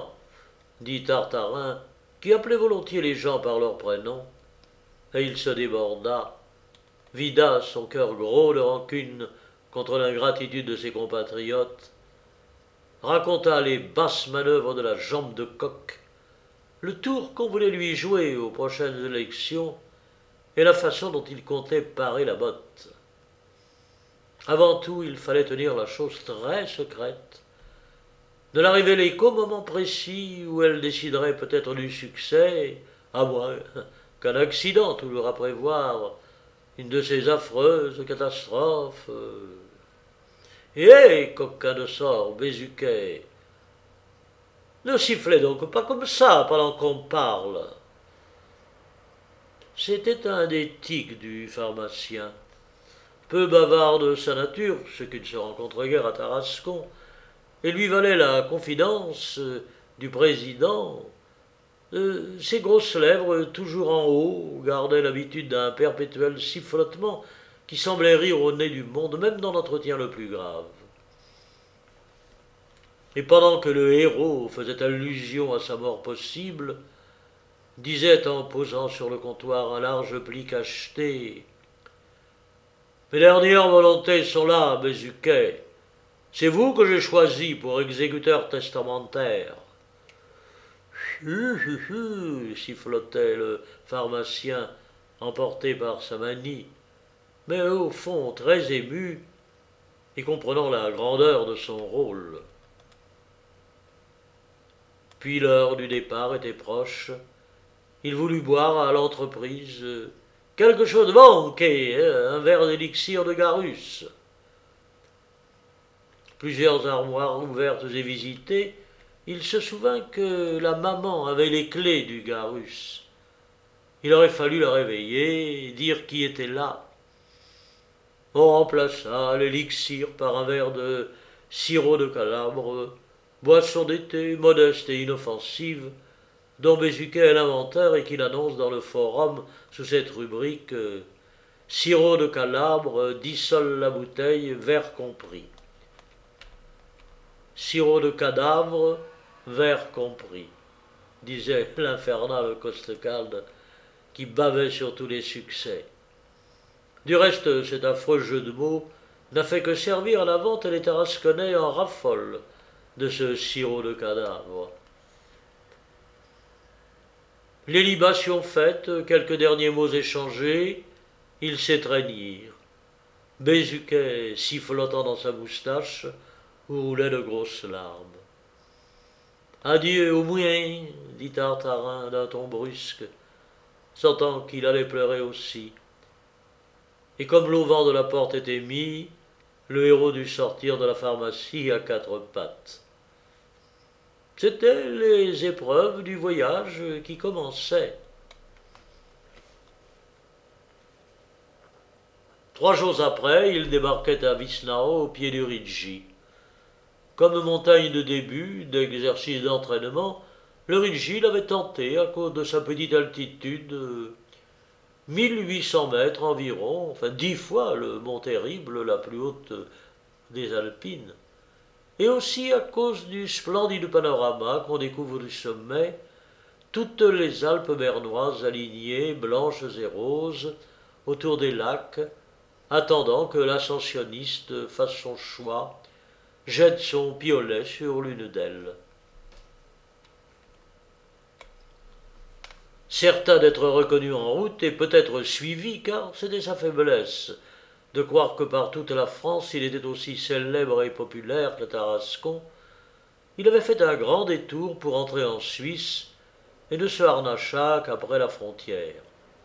dit Tartarin, qui appelait volontiers les gens par leur prénom, et il se déborda, vida son cœur gros de rancune contre l'ingratitude de ses compatriotes, raconta les basses manœuvres de la jambe de coq, le tour qu'on voulait lui jouer aux prochaines élections et la façon dont il comptait parer la botte. Avant tout, il fallait tenir la chose très secrète, ne la révéler qu'au moment précis où elle déciderait peut-être du succès, à moins qu'un accident toujours à prévoir, une de ces affreuses catastrophes. « Hé, coquin de sort, Bézuquet !» Ne sifflez donc pas comme ça pendant qu'on parle. » C'était un des tics du pharmacien. Peu bavard de sa nature, ce qui ne se rencontre guère à Tarascon, et lui valait la confidence du président. Euh, ses grosses lèvres, toujours en haut, gardaient l'habitude d'un perpétuel sifflotement qui semblait rire au nez du monde, même dans l'entretien le plus grave. Et pendant que le héros faisait allusion à sa mort possible, disait en posant sur le comptoir un large pli cacheté: « Mes dernières volontés sont là, Bézuquet. C'est vous que j'ai choisi pour exécuteur testamentaire. » « Hu, hu, hu, sifflotait le pharmacien, emporté par sa manie, mais au fond très ému et comprenant la grandeur de son rôle. Puis l'heure du départ était proche. Il voulut boire à l'entreprise quelque chose de bon, un verre d'élixir de Garus. Plusieurs armoires ouvertes et visitées, il se souvint que la maman avait les clés du Garus. Il aurait fallu la réveiller et dire qui était là. On remplaça l'élixir par un verre de sirop de calabre, boisson d'été modeste et inoffensive, dont Bézuquet est l'inventeur et qu'il annonce dans le forum sous cette rubrique euh, « Sirop de calabre, dissole la bouteille, verre compris ». Sirop de cadavre, verre compris, disait l'infernal Costecalde, qui bavait sur tous les succès. Du reste, cet affreux jeu de mots n'a fait que servir à la vente et les Tarasconnais en raffolent de ce sirop de cadavre. Les libations faites, quelques derniers mots échangés, ils s'étreignirent. Bézuquet sifflotant dans sa moustache, où roulaient de grosses larmes. « Adieu au mouin, dit Tartarin d'un ton brusque, sentant qu'il allait pleurer aussi. Et comme l'auvent de la porte était mis, le héros dut sortir de la pharmacie à quatre pattes. C'étaient les épreuves du voyage qui commençaient. Trois jours après, il débarquait à Visnao au pied du Rigi. Comme montagne de début, d'exercice d'entraînement, le Rigi l'avait tenté à cause de sa petite altitude, mille huit cents mètres environ, enfin dix fois le mont Terrible, la plus haute des Alpines, et aussi à cause du splendide panorama qu'on découvre du sommet, toutes les Alpes bernoises alignées, blanches et roses, autour des lacs, attendant que l'ascensionniste fasse son choix, jette son piolet sur l'une d'elles. Certain d'être reconnu en route et peut-être suivi, car c'était sa faiblesse, de croire que par toute la France il était aussi célèbre et populaire que Tarascon, il avait fait un grand détour pour entrer en Suisse et ne se harnacha qu'après la frontière.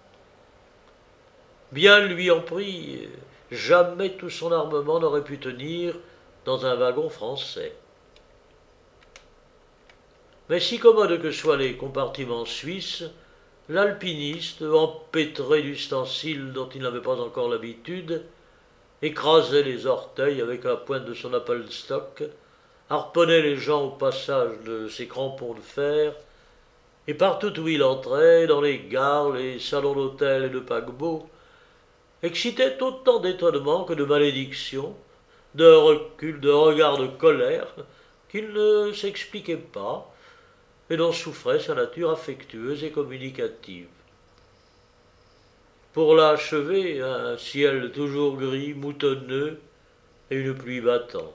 Bien lui en prie, jamais tout son armement n'aurait pu tenir dans un wagon français. Mais si commodes que soient les compartiments suisses, l'alpiniste, empêtré d'ustensiles dont il n'avait pas encore l'habitude, écrasait les orteils avec la pointe de son appelstock, harponnait les gens au passage de ses crampons de fer, et partout où il entrait, dans les gares, les salons d'hôtel et de paquebots, excitait autant d'étonnement que de malédiction, de recul, de regard de colère, qu'il ne s'expliquait pas, et dont souffrait sa nature affectueuse et communicative. Pour l'achever, un ciel toujours gris, moutonneux, et une pluie battante.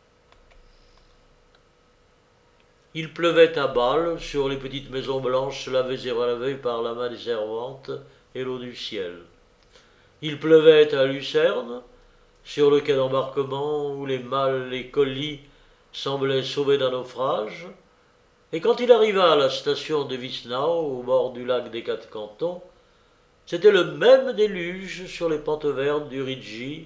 Il pleuvait à balles sur les petites maisons blanches lavées et relavées par la main des servantes et l'eau du ciel. Il pleuvait à Lucerne, sur le quai d'embarquement où les malles, les colis semblaient sauvés d'un naufrage, et quand il arriva à la station de Visnao, au bord du lac des Quatre Cantons, c'était le même déluge sur les pentes vertes du Rigi,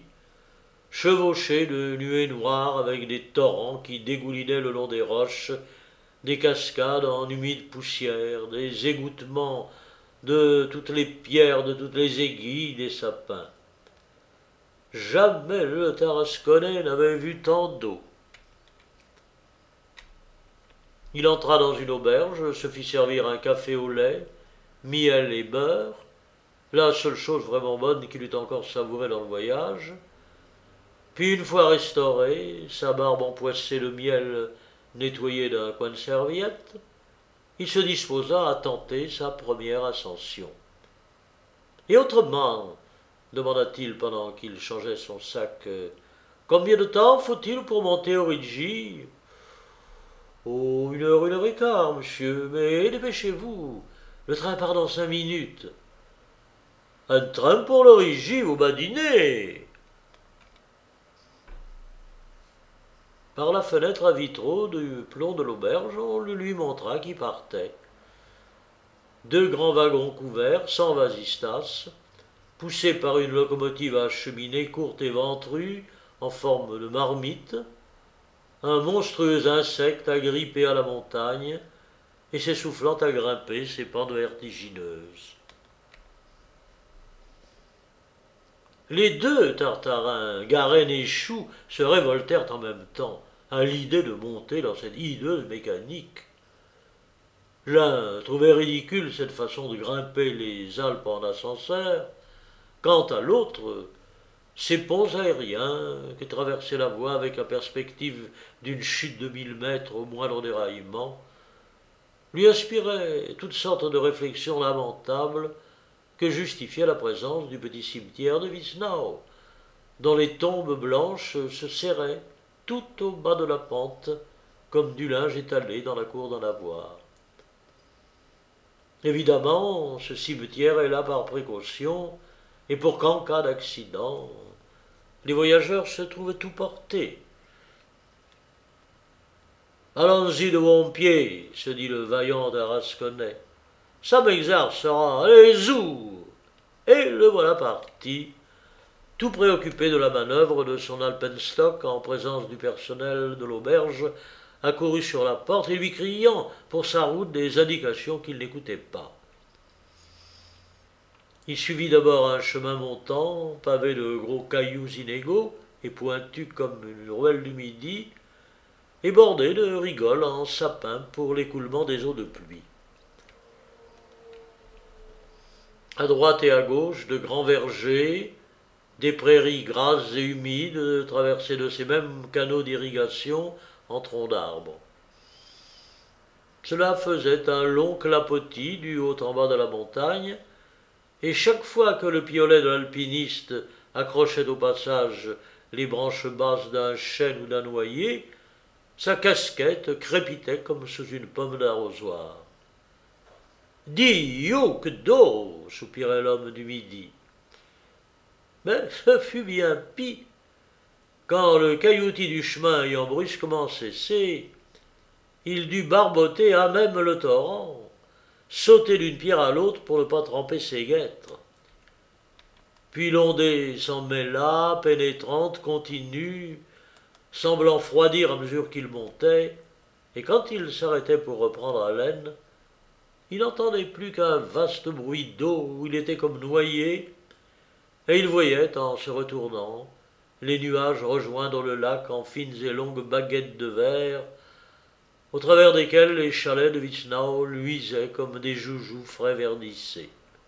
chevauché de nuées noires avec des torrents qui dégoulinaient le long des roches des cascades en humide poussière, des égouttements de toutes les pierres, de toutes les aiguilles des sapins. Jamais le Tarasconnais n'avait vu tant d'eau. Il entra dans une auberge, se fit servir un café au lait, miel et beurre, la seule chose vraiment bonne qu'il eût encore savourée dans le voyage. Puis, une fois restauré, sa barbe empoissée de miel nettoyée d'un coin de serviette, il se disposa à tenter sa première ascension. « Et autrement ?» demanda-t-il pendant qu'il changeait son sac. « Combien de temps faut-il pour monter au Rigi ?»« Oh, une heure, une heure et quart, monsieur, mais dépêchez-vous, le train part dans cinq minutes. »« Un train pour le Rigi, vous badinez !» Par la fenêtre à vitraux du plomb de l'auberge, on le lui montra qui partait. Deux grands wagons couverts, sans vasistas, poussés par une locomotive à cheminée courte et ventrue, en forme de marmite, un monstrueux insecte agrippé à la montagne et s'essoufflant à grimper ses pentes vertigineuses. Les deux Tartarins, Garenne et Chou, se révoltèrent en même temps à l'idée de monter dans cette hideuse mécanique. L'un trouvait ridicule cette façon de grimper les Alpes en ascenseur, quant à l'autre, ces ponts aériens qui traversaient la voie avec la perspective d'une chute de mille mètres au moindre déraillement, lui inspiraient toutes sortes de réflexions lamentables que justifiait la présence du petit cimetière de Wiesnau, dont les tombes blanches se serraient tout au bas de la pente, comme du linge étalé dans la cour d'un lavoir. Évidemment, ce cimetière est là par précaution, et pour qu'en cas d'accident, les voyageurs se trouvent tout portés. « Allons-y de bon pied, se dit le vaillant Tarasconnais. Ça m'exercera, allez, zou !» Et le voilà parti, tout préoccupé de la manœuvre de son alpenstock en présence du personnel de l'auberge, accouru sur la porte et lui criant pour sa route des indications qu'il n'écoutait pas. Il suivit d'abord un chemin montant, pavé de gros cailloux inégaux et pointus comme une ruelle du Midi, et bordé de rigoles en sapin pour l'écoulement des eaux de pluie. À droite et à gauche, de grands vergers, des prairies grasses et humides, traversées de ces mêmes canaux d'irrigation en troncs d'arbres. Cela faisait un long clapotis du haut en bas de la montagne, et chaque fois que le piolet de l'alpiniste accrochait au passage les branches basses d'un chêne ou d'un noyer, sa casquette crépitait comme sous une pomme d'arrosoir. « Dio, que d'eau !» soupirait l'homme du Midi. Mais ce fut bien pis, quand le cailloutis du chemin ayant brusquement cessé, il dut barboter à même le torrent, sauter d'une pierre à l'autre pour ne pas tremper ses guêtres. Puis l'ondée s'en mêla, pénétrante, continue, semblant froidir à mesure qu'il montait, et quand il s'arrêtait pour reprendre haleine, il n'entendait plus qu'un vaste bruit d'eau où il était comme noyé, et il voyait, en se retournant, les nuages rejoindre le lac en fines et longues baguettes de verre, au travers desquelles les chalets de Wiesnau luisaient comme des joujoux frais verdissés.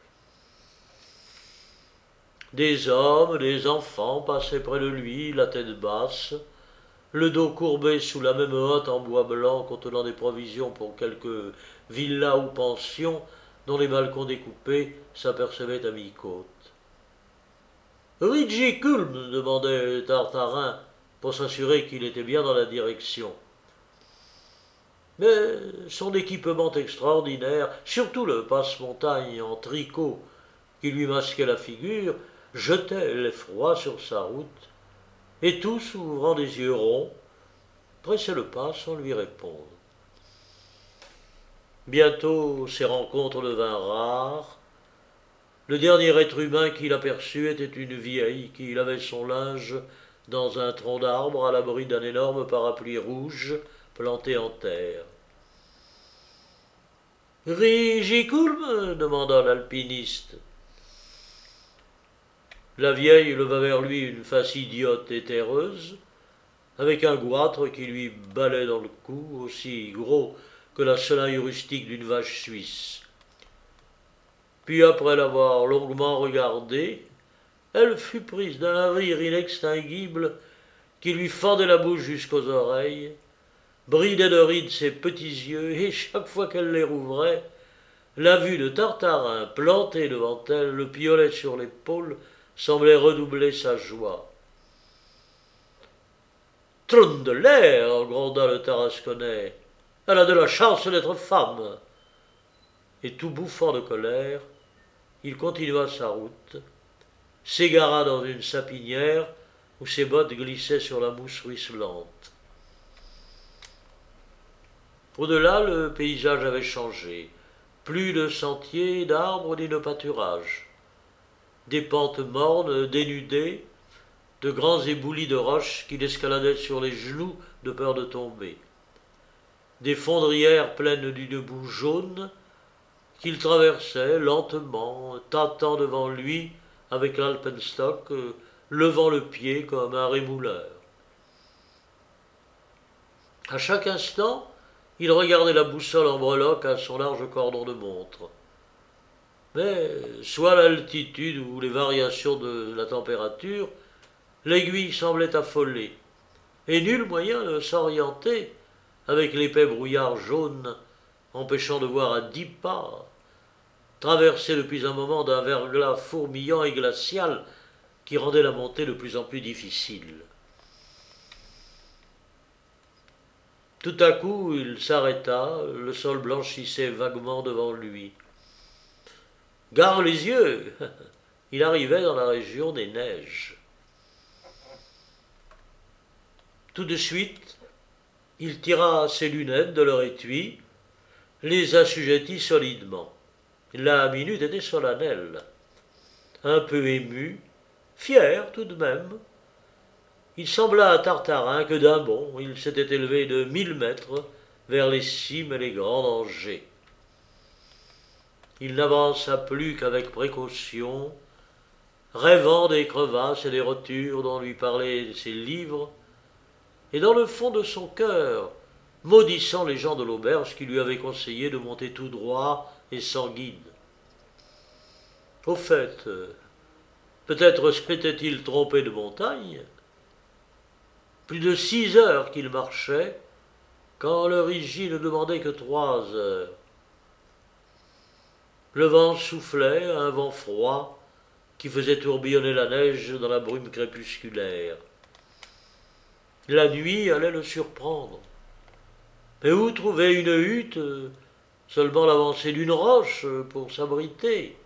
Des hommes, des enfants passaient près de lui, la tête basse, le dos courbé sous la même hotte en bois blanc contenant des provisions pour quelques villas ou pensions dont les balcons découpés s'apercevaient à mi-côte. « Ridicule !» demandait Tartarin pour s'assurer qu'il était bien dans la direction. Mais son équipement extraordinaire, surtout le passe-montagne en tricot qui lui masquait la figure, jetait l'effroi sur sa route, et tous, ouvrant des yeux ronds, pressaient le pas sans lui répondre. Bientôt, ces rencontres devinrent rares. Le dernier être humain qu'il aperçut était une vieille qui lavait son linge dans un tronc d'arbre à l'abri d'un énorme parapluie rouge planté en terre. Rigiculme demanda l'alpiniste. La vieille leva vers lui une face idiote et terreuse, avec un goitre qui lui balait dans le cou, aussi gros que la solaille rustique d'une vache suisse. Puis, après l'avoir longuement regardé, elle fut prise d'un rire inextinguible qui lui fendait la bouche jusqu'aux oreilles, bridait de rides ses petits yeux, et chaque fois qu'elle les rouvrait, la vue de Tartarin planté devant elle, le piolet sur l'épaule, semblait redoubler sa joie. « Trône de l'air !» gronda le Tarasconnais. « Elle a de la chance d'être femme !» Et tout bouffant de colère, il continua sa route, s'égara dans une sapinière où ses bottes glissaient sur la mousse ruisselante. Au-delà, le paysage avait changé. Plus de sentiers, d'arbres ni de pâturages. Des pentes mornes, dénudées, de grands éboulis de roches qu'il escaladait sur les genoux de peur de tomber. Des fondrières pleines d'une boue jaune qu'il traversait lentement, tâtant devant lui avec l'alpenstock, levant le pied comme un rémouleur. À chaque instant, il regardait la boussole en breloque à son large cordon de montre. Mais, soit l'altitude ou les variations de la température, l'aiguille semblait affolée, et nul moyen de s'orienter avec l'épais brouillard jaune, empêchant de voir à dix pas, traversé depuis un moment d'un verglas fourmillant et glacial qui rendait la montée de plus en plus difficile. Tout à coup, il s'arrêta, le sol blanchissait vaguement devant lui. Gare les yeux! Il arrivait dans la région des neiges. Tout de suite, il tira ses lunettes de leur étui, les assujettit solidement. La minute était solennelle. Un peu ému, fier tout de même, il sembla à Tartarin que d'un bond, il s'était élevé de mille mètres vers les cimes et les grands dangers. Il n'avança plus qu'avec précaution, rêvant des crevasses et des rotures dont lui parlaient ses livres, et dans le fond de son cœur, maudissant les gens de l'auberge qui lui avaient conseillé de monter tout droit et sans guide. Au fait, peut-être s'était-il trompé de montagne. Plus de six heures qu'il marchait, quand le Rigi ne demandait que trois heures. Le vent soufflait, un vent froid, qui faisait tourbillonner la neige dans la brume crépusculaire. La nuit allait le surprendre. Mais où trouver une hutte, seulement l'avancée d'une roche pour s'abriter?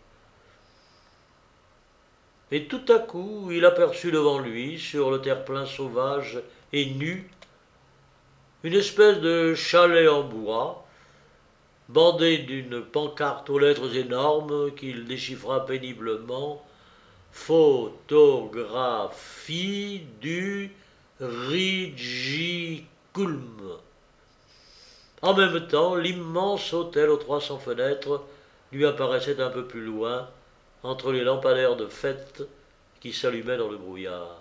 Et tout à coup, il aperçut devant lui, sur le terre-plein sauvage et nu, une espèce de chalet en bois, bandé d'une pancarte aux lettres énormes qu'il déchiffra péniblement, « Photographie du Rigiculme ». En même temps, l'immense hôtel aux trois cents fenêtres lui apparaissait un peu plus loin, entre les lampadaires de fête qui s'allumaient dans le brouillard.